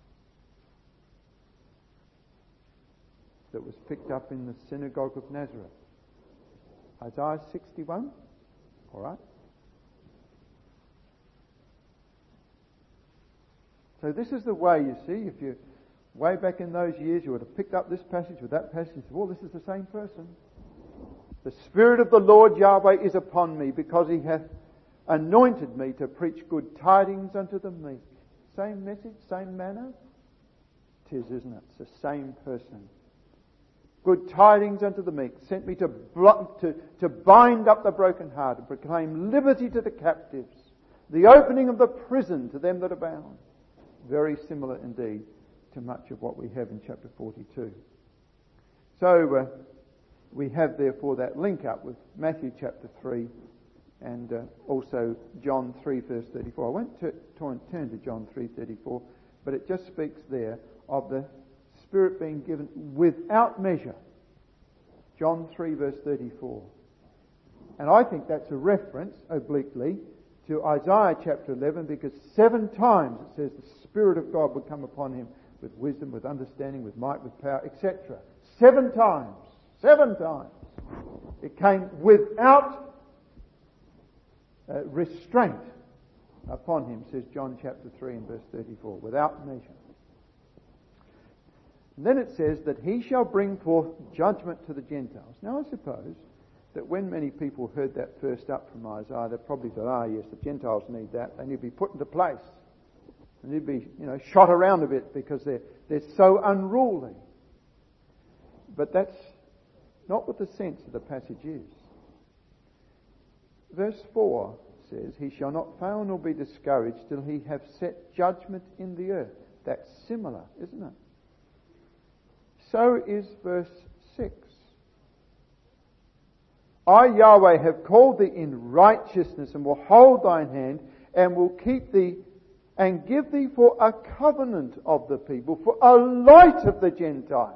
That was picked up in the synagogue of Nazareth. Isaiah sixty-one. All right. So this is the way, you see, if you way back in those years, you would have picked up this passage with that passage and said, well, this is the same person. The Spirit of the Lord Yahweh is upon me, because he hath anointed me to preach good tidings unto the meek. Same message, same manner. It is, isn't it? It's the same person. good tidings unto the meek, sent me to, blo- to, to bind up the brokenhearted, proclaim liberty to the captives, the opening of the prison to them that are bound. Very similar indeed to much of what we have in chapter forty-two. So uh, we have therefore that link up with Matthew chapter three and uh, also John three verse thirty-four. I won't t- t- turn to John three thirty-four, but it just speaks there of the Spirit being given without measure. John three verse thirty-four. And I think that's a reference, obliquely, to Isaiah chapter eleven, because seven times it says the Spirit of God would come upon him with wisdom, with understanding, with might, with power, et cetera. Seven times. Seven times. It came without uh, restraint upon him, says John chapter three and verse thirty-four, without measure. And then it says that he shall bring forth judgment to the Gentiles. Now I suppose that when many people heard that first up from Isaiah, they probably thought, ah yes, the Gentiles need that. They need to be put into place. They need to be, you know, shot around a bit because they're, they're so unruly. But that's not what the sense of the passage is. Verse four says, he shall not fail nor be discouraged till he have set judgment in the earth. That's similar, isn't it? So is verse six. I, Yahweh, have called thee in righteousness and will hold thine hand and will keep thee and give thee for a covenant of the people, for a light of the Gentiles.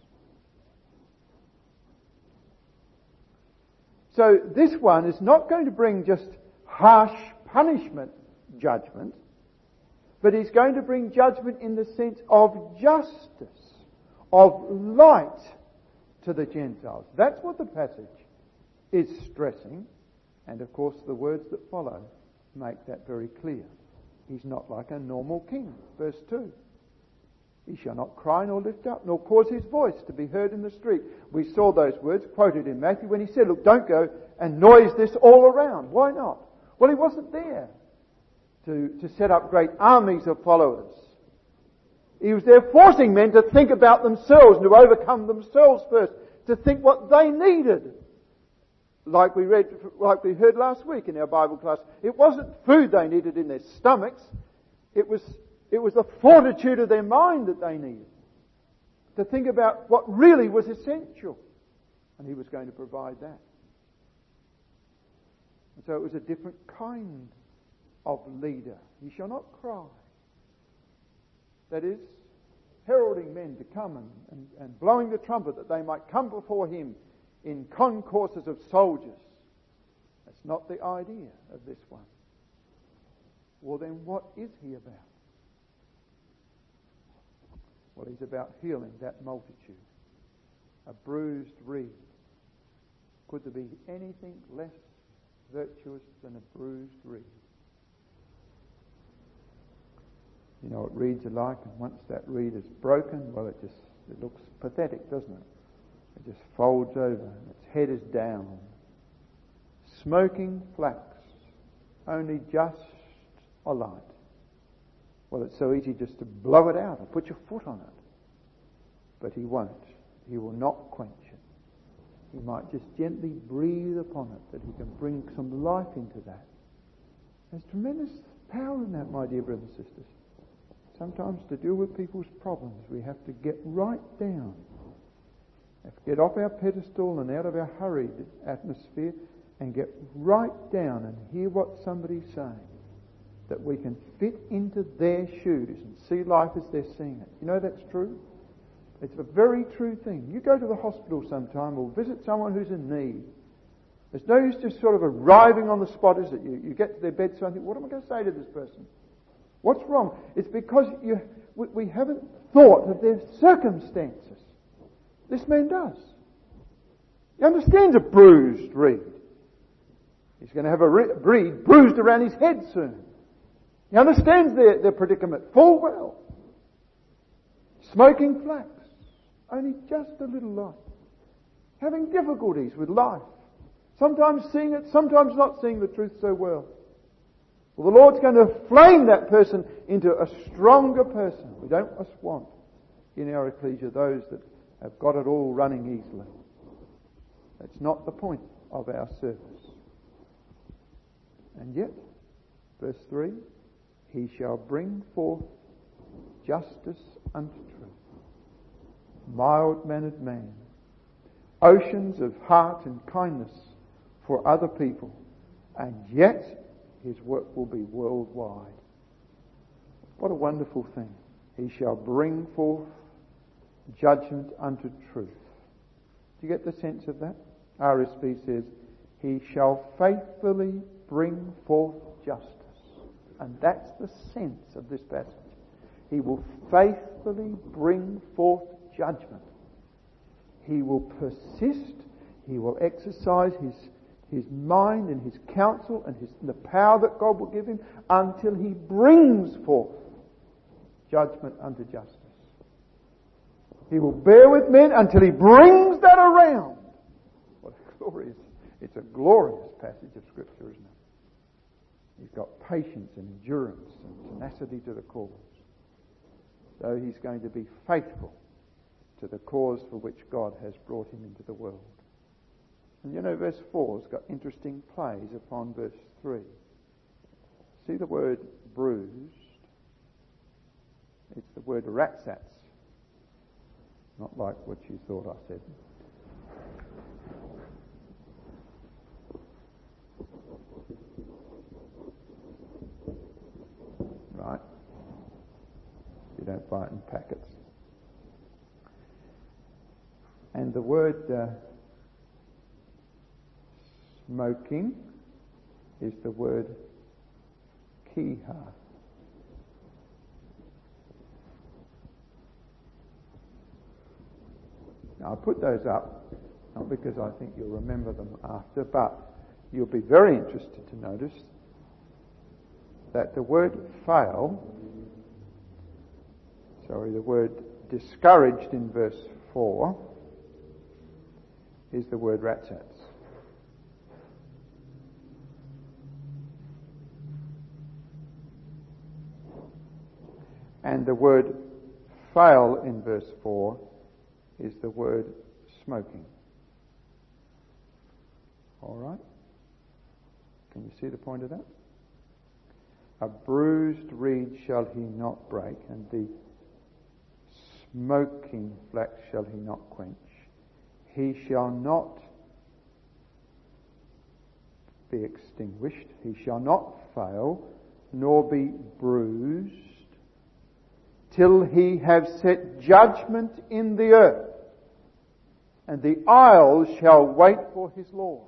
So this one is not going to bring just harsh punishment judgment, but he's going to bring judgment in the sense of justice, of light to the Gentiles. That's what the passage is stressing, and of course the words that follow make that very clear. He's not like a normal king. Verse two. He shall not cry nor lift up, nor cause his voice to be heard in the street. We saw those words quoted in Matthew when he said, look, don't go and noise this all around. Why not? Well, he wasn't there to, to set up great armies of followers. He was there forcing men to think about themselves and to overcome themselves first, to think what they needed. Like we read, like we heard last week in our Bible class, it wasn't food they needed in their stomachs. It was, it was the fortitude of their mind that they needed. To think about what really was essential. And he was going to provide that. And so it was a different kind of leader. He shall not cry. That is, heralding men to come and, and, and blowing the trumpet that they might come before him in concourses of soldiers. That's not the idea of this one. Well then, what is he about? Well, he's about healing that multitude. A bruised reed. Could there be anything less virtuous than a bruised reed? You know what reeds are like, and once that reed is broken, well, it just it looks pathetic, doesn't it? It just folds over, and its head is down. Smoking flax, only just alight. Well, it's so easy just to blow it out or put your foot on it. But he won't. He will not quench it. He might just gently breathe upon it, that he can bring some life into that. There's tremendous power in that, my dear brothers and sisters. Sometimes to deal with people's problems, we have to get right down. We have to get off our pedestal and out of our hurried atmosphere and get right down and hear what somebody's saying, that we can fit into their shoes and see life as they're seeing it. You know that's true? It's a very true thing. You go to the hospital sometime or visit someone who's in need. There's no use just sort of arriving on the spot, is it? You, you get to their bedside and think, what am I going to say to this person? What's wrong? It's because you, we, we haven't thought of their circumstances. This man does. He understands a bruised reed. He's going to have a reed bruised around his head soon. He understands their, their predicament full well. Smoking flax, only just a little light. Having difficulties with life. Sometimes seeing it, sometimes not seeing the truth so well. Well, the Lord's going to flame that person into a stronger person. We don't just want in our ecclesia those that have got it all running easily. That's not the point of our service. And yet, verse three, he shall bring forth justice unto truth. Mild-mannered man, oceans of heart and kindness for other people, and yet his work will be worldwide. What a wonderful thing. He shall bring forth judgment unto truth. Do you get the sense of that? R S V says, he shall faithfully bring forth justice. And that's the sense of this passage. He will faithfully bring forth judgment. He will persist. He will exercise his, his mind and his counsel and his, the power that God will give him until he brings forth judgment unto justice. He will bear with men until he brings that around. What a glorious, it's a glorious passage of Scripture, isn't it? He's got patience and endurance and tenacity to the cause. So he's going to be faithful to the cause for which God has brought him into the world. And you know, verse four has got interesting plays upon verse three. See the word bruised? It's the word ratsats. Not like what you thought I said. Right? You don't buy it in packets. And the word uh, smoking is the word kiha. Now, I put those up, not because I think you'll remember them after, but you'll be very interested to notice that the word fail, sorry, the word discouraged in verse four is the word ratsats. And the word fail in verse four is the word smoking. All right? Can you see the point of that? A bruised reed shall he not break, and the smoking flax shall he not quench. He shall not be extinguished. He shall not fail, nor be bruised, till he have set judgment in the earth, and the isles shall wait for his law.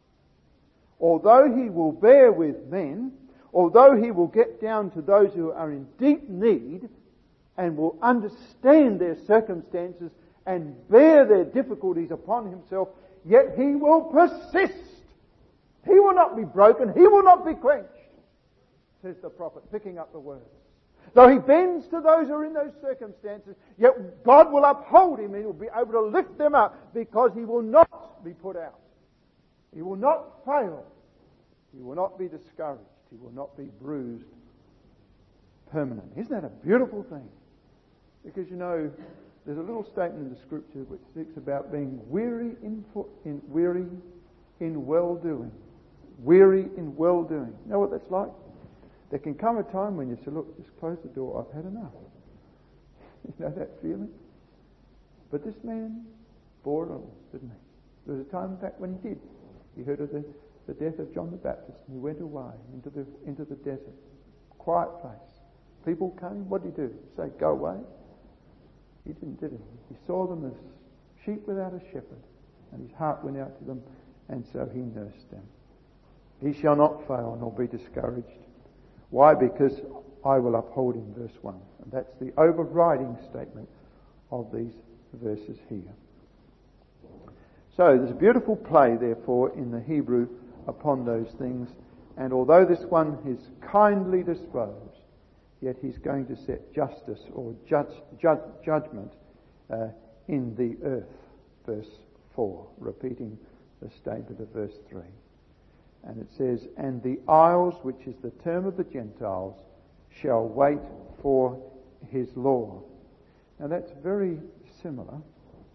Although he will bear with men, although he will get down to those who are in deep need and will understand their circumstances and bear their difficulties upon himself, yet he will persist. He will not be broken. He will not be quenched, says the prophet, picking up the words. Though he bends to those who are in those circumstances, yet God will uphold him. He will be able to lift them up because he will not be put out. He will not fail. He will not be discouraged. He will not be bruised permanently. Isn't that a beautiful thing? Because, you know, there's a little statement in the Scripture which speaks about being weary in, in weary in well-doing. Weary in well-doing. You know what that's like? There can come a time when you say, look, just close the door, I've had enough. You know that feeling? But this man bore it all, didn't he? There was a time, in fact, when he did. He heard of the, the death of John the Baptist, and he went away into the into the desert. Quiet place. People came, what did he do? Say, go away? He didn't, did he? He saw them as sheep without a shepherd, and his heart went out to them, and so he nursed them. He shall not fail nor be discouraged. Why? Because I will uphold him, verse one. And that's the overriding statement of these verses here. So there's a beautiful play, therefore, in the Hebrew upon those things. And although this one is kindly disposed, yet he's going to set justice or judge, judge, judgment uh, in the earth, verse four, repeating the statement of verse three. And it says, and the isles, which is the term of the Gentiles, shall wait for his law. Now that's very similar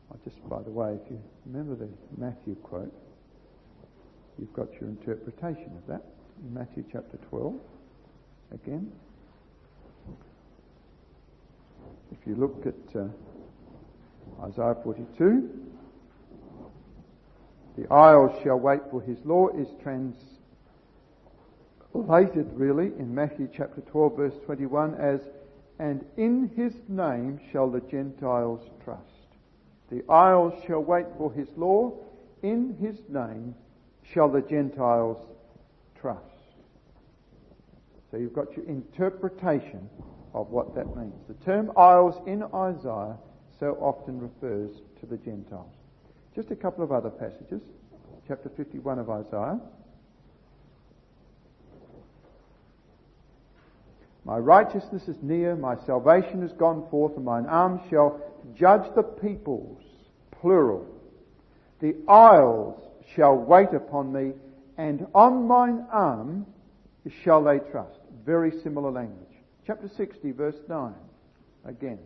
I just, by the way, if you remember the Matthew quote, you've got your interpretation of that in Matthew chapter twelve. Again, if you look at uh, Isaiah forty-two, the isles shall wait for his law is translated really in Matthew chapter twelve verse twenty-one as, and in his name shall the Gentiles trust. The isles shall wait for his law, in his name shall the Gentiles trust. So you've got your interpretation of what that means. The term isles in Isaiah so often refers to the Gentiles. Just a couple of other passages. Chapter fifty-one of Isaiah. My righteousness is near, my salvation is gone forth, and mine arm shall judge the peoples, plural. The isles shall wait upon me, and on mine arm shall they trust. Very similar language. Chapter sixty, verse nine, again.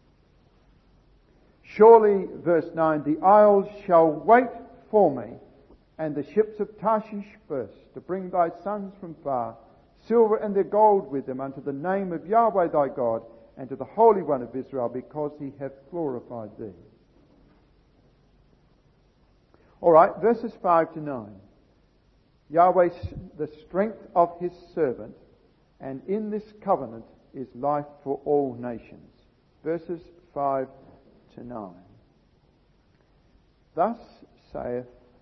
Surely, verse nine, the isles shall wait for me, and the ships of Tarshish first, to bring thy sons from far, silver and their gold with them, unto the name of Yahweh thy God, and to the Holy One of Israel, because he hath glorified thee. All right, verses five to nine. Yahweh, the strength of his servant, and in this covenant is life for all nations. Verses five to nine. Thus saith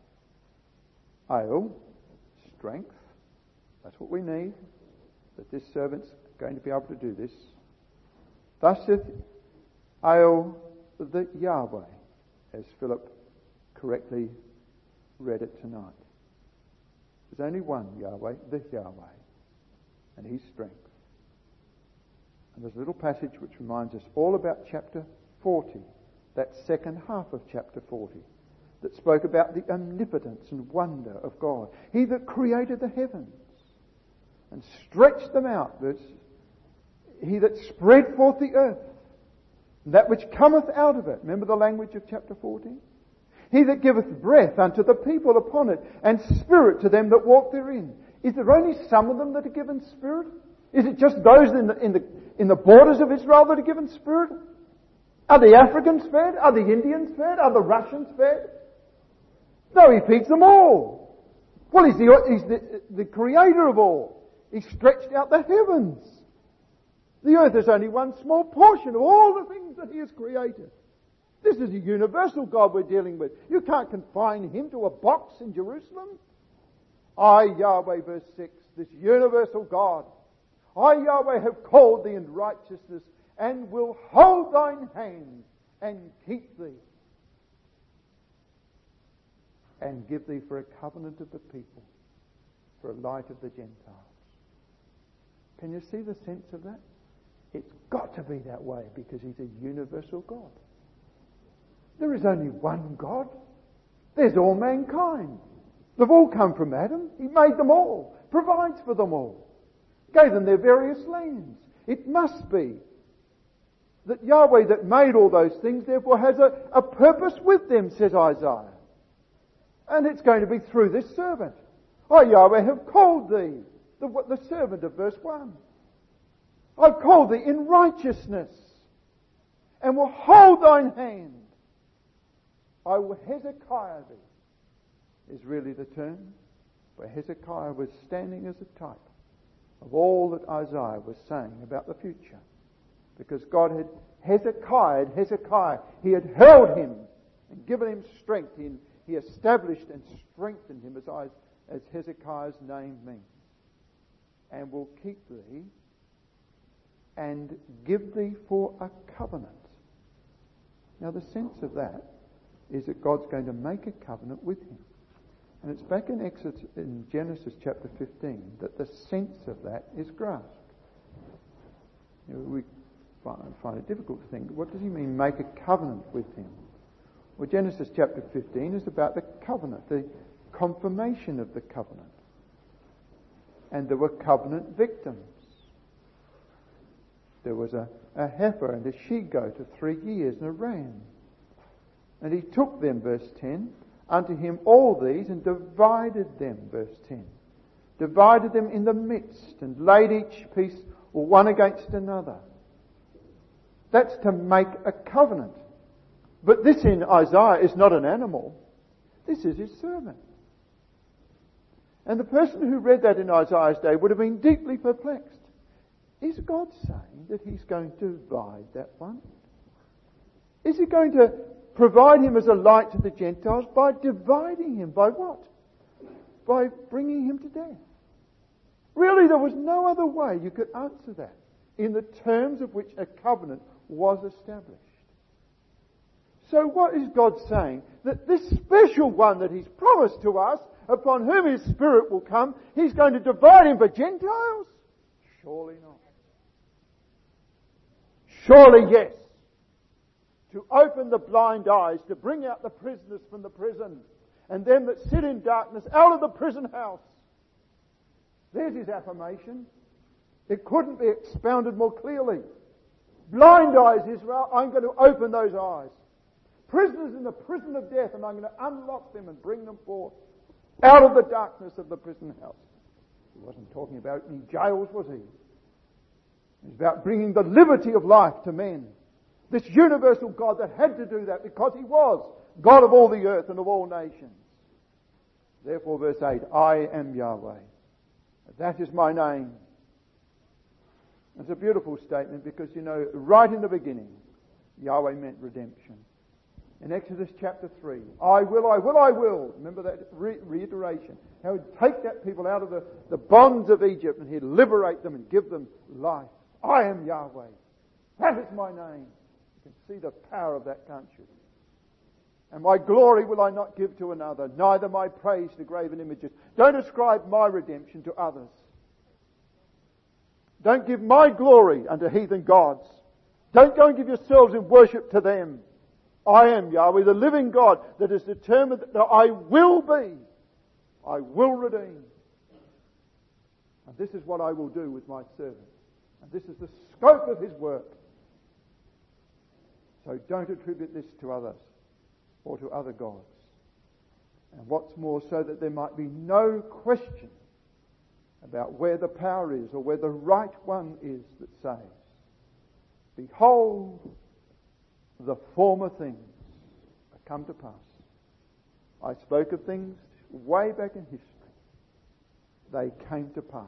Ale, strength. That's what we need, that this servant's going to be able to do this. Thus saith Ale the Yahweh, as Philip correctly read it tonight. There's only one Yahweh, the Yahweh, and his strength. And there's a little passage which reminds us all about chapter forty, that second half of chapter forty, that spoke about the omnipotence and wonder of God. He that created the heavens and stretched them out, he that spread forth the earth, that which cometh out of it. Remember the language of chapter fourteen? He that giveth breath unto the people upon it, and spirit to them that walk therein. Is there only some of them that are given spirit? Is it just those in the, in the, in the borders of Israel that are given spirit? Are the Africans fed? Are the Indians fed? Are the Russians fed? No, he feeds them all. Well, he's the, he's the, the creator of all. He stretched out the heavens. The earth is only one small portion of all the things that he has created. This is a universal God we're dealing with. You can't confine him to a box in Jerusalem. I, Yahweh, verse six, this universal God, I, Yahweh, have called thee in righteousness, and will hold thine hand, and keep thee, and give thee for a covenant of the people, for a light of the Gentiles. Can you see the sense of that? It's got to be that way, because he's a universal God. There is only one God. There's all mankind. They've all come from Adam. He made them all, provides for them all, gave them their various lands. It must be that Yahweh that made all those things therefore has a, a purpose with them, says Isaiah. And it's going to be through this servant. I, Yahweh, have called thee, the, the servant of verse one. I've called thee in righteousness, and will hold thine hand. I will Hezekiah thee, is really the term, where Hezekiah was standing as a type of all that Isaiah was saying about the future. Because God had Hezekiah, Hezekiah, he had held him and given him strength. He, he established and strengthened him, as, I, as Hezekiah's name means. And will keep thee and give thee for a covenant. Now the sense of that is that God's going to make a covenant with him. And it's back in Exodus, in Genesis chapter fifteen, that the sense of that is grasped. You know, we find, find it difficult to think, what does he mean, make a covenant with him? Well, Genesis chapter fifteen is about the covenant, the confirmation of the covenant. And there were covenant victims. There was a, a heifer and a she-goat of three years and a ram. And he took them, verse ten, unto him all these, and divided them, verse ten. Divided them in the midst, and laid each piece one against another. That's to make a covenant. But this in Isaiah is not an animal. This is his servant. And the person who read that in Isaiah's day would have been deeply perplexed. Is God saying that he's going to divide that one? Is he going to provide him as a light to the Gentiles by dividing him? By what? By bringing him to death. Really, there was no other way you could answer that in the terms of which a covenant was established. So what is God saying? That this special one that he's promised to us, upon whom his Spirit will come, he's going to divide him for Gentiles? Surely not. Surely yes. To open the blind eyes, to bring out the prisoners from the prison, and them that sit in darkness out of the prison house. There's his affirmation. It couldn't be expounded more clearly. Blind eyes, Israel, I'm going to open those eyes. Prisoners in the prison of death, and I'm going to unlock them and bring them forth out of the darkness of the prison house. He wasn't talking about any jails, was he? He was about bringing the liberty of life to men. This universal God that had to do that because he was God of all the earth and of all nations. Therefore, verse eight, I am Yahweh. That is my name. It's a beautiful statement because, you know, right in the beginning, Yahweh meant redemption. In Exodus chapter three, I will, I will, I will. Remember that re- reiteration. How he'd take that people out of the, the bonds of Egypt and he'd liberate them and give them life. I am Yahweh. That is my name. You can see the power of that, can't you? And my glory will I not give to another, neither my praise to graven images. Don't ascribe my redemption to others. Don't give my glory unto heathen gods. Don't go and give yourselves in worship to them. I am Yahweh, the living God that is determined that I will be. I will redeem. And this is what I will do with my servant. And this is the scope of his work. So don't attribute this to others or to other gods. And what's more, so that there might be no question about where the power is or where the right one is that saves. Behold, the former things have come to pass. I spoke of things way back in history. They came to pass.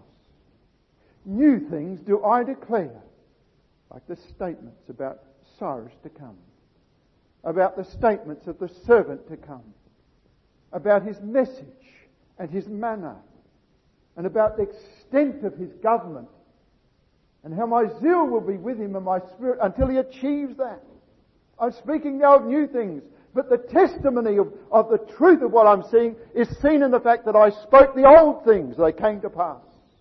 New things do I declare, like the statements about Cyrus to come, about the statements of the servant to come, about his message and his manner, and about the extent of his government, and how my zeal will be with him and my spirit until he achieves that. I'm speaking now of new things, but the testimony of, of the truth of what I'm seeing is seen in the fact that I spoke the old things, they came to pass.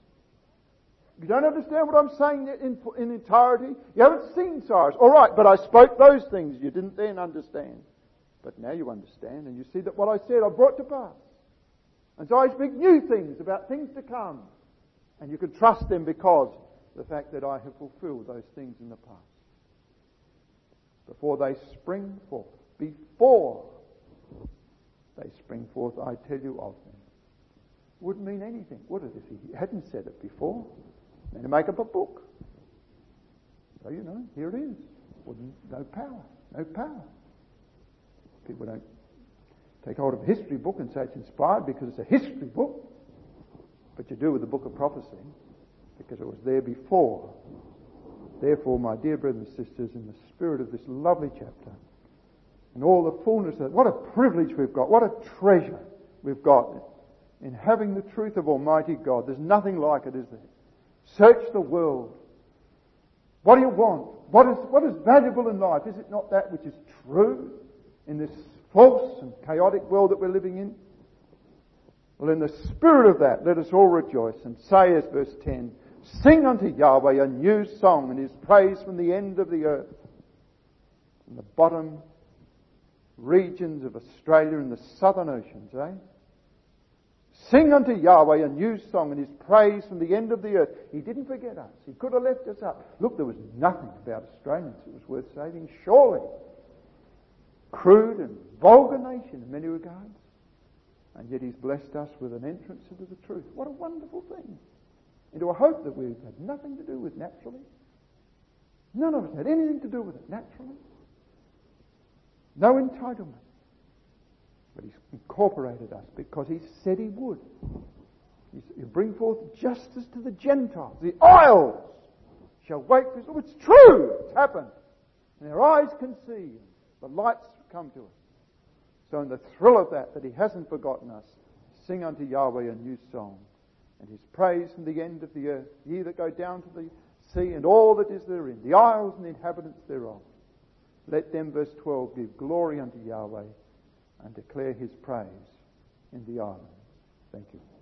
You don't understand what I'm saying in, in entirety? You haven't seen Cyrus. All right, but I spoke those things you didn't then understand. But now you understand, and you see that what I said I brought to pass. And so I speak new things about things to come. And you can trust them because of the fact that I have fulfilled those things in the past. Before they spring forth. Before they spring forth, I tell you of them. Wouldn't mean anything, would it, if he hadn't said it before? Then to make up a book. So, you know, here it is. Wouldn't, no power. No power. People don't take hold of a history book and say it's inspired because it's a history book. But you do with the book of prophecy because it was there before. Therefore, my dear brothers and sisters, in the spirit of this lovely chapter, and all the fullness of it, what a privilege we've got, what a treasure we've got in having the truth of Almighty God. There's nothing like it, is there? Search the world. What do you want? What is, what is valuable in life? Is it not that which is true in this false and chaotic world that we're living in? Well, in the spirit of that, let us all rejoice and say, as verse ten, sing unto Yahweh a new song and his praise from the end of the earth. From the bottom regions of Australia and the southern oceans, eh? Sing unto Yahweh a new song and his praise from the end of the earth. He didn't forget us. He could have left us up. Look, there was nothing about Australians that was worth saving, surely. crude and vulgar nation in many regards. And yet he's blessed us with an entrance into the truth. What a wonderful thing. Into a hope that we've had nothing to do with naturally. None of us had anything to do with it naturally. No entitlement. But he's incorporated us because he said he would. He'll bring forth justice to the Gentiles. The isles shall wait for his... Oh, it's true! It's happened. And their eyes can see. The lights come to us. So in the thrill of that, that he hasn't forgotten us, sing unto Yahweh a new song. And his praise from the end of the earth. Ye that go down to the sea and all that is therein, the isles and the inhabitants thereof. Let them, verse twelve, give glory unto Yahweh and declare his praise in the islands. Thank you.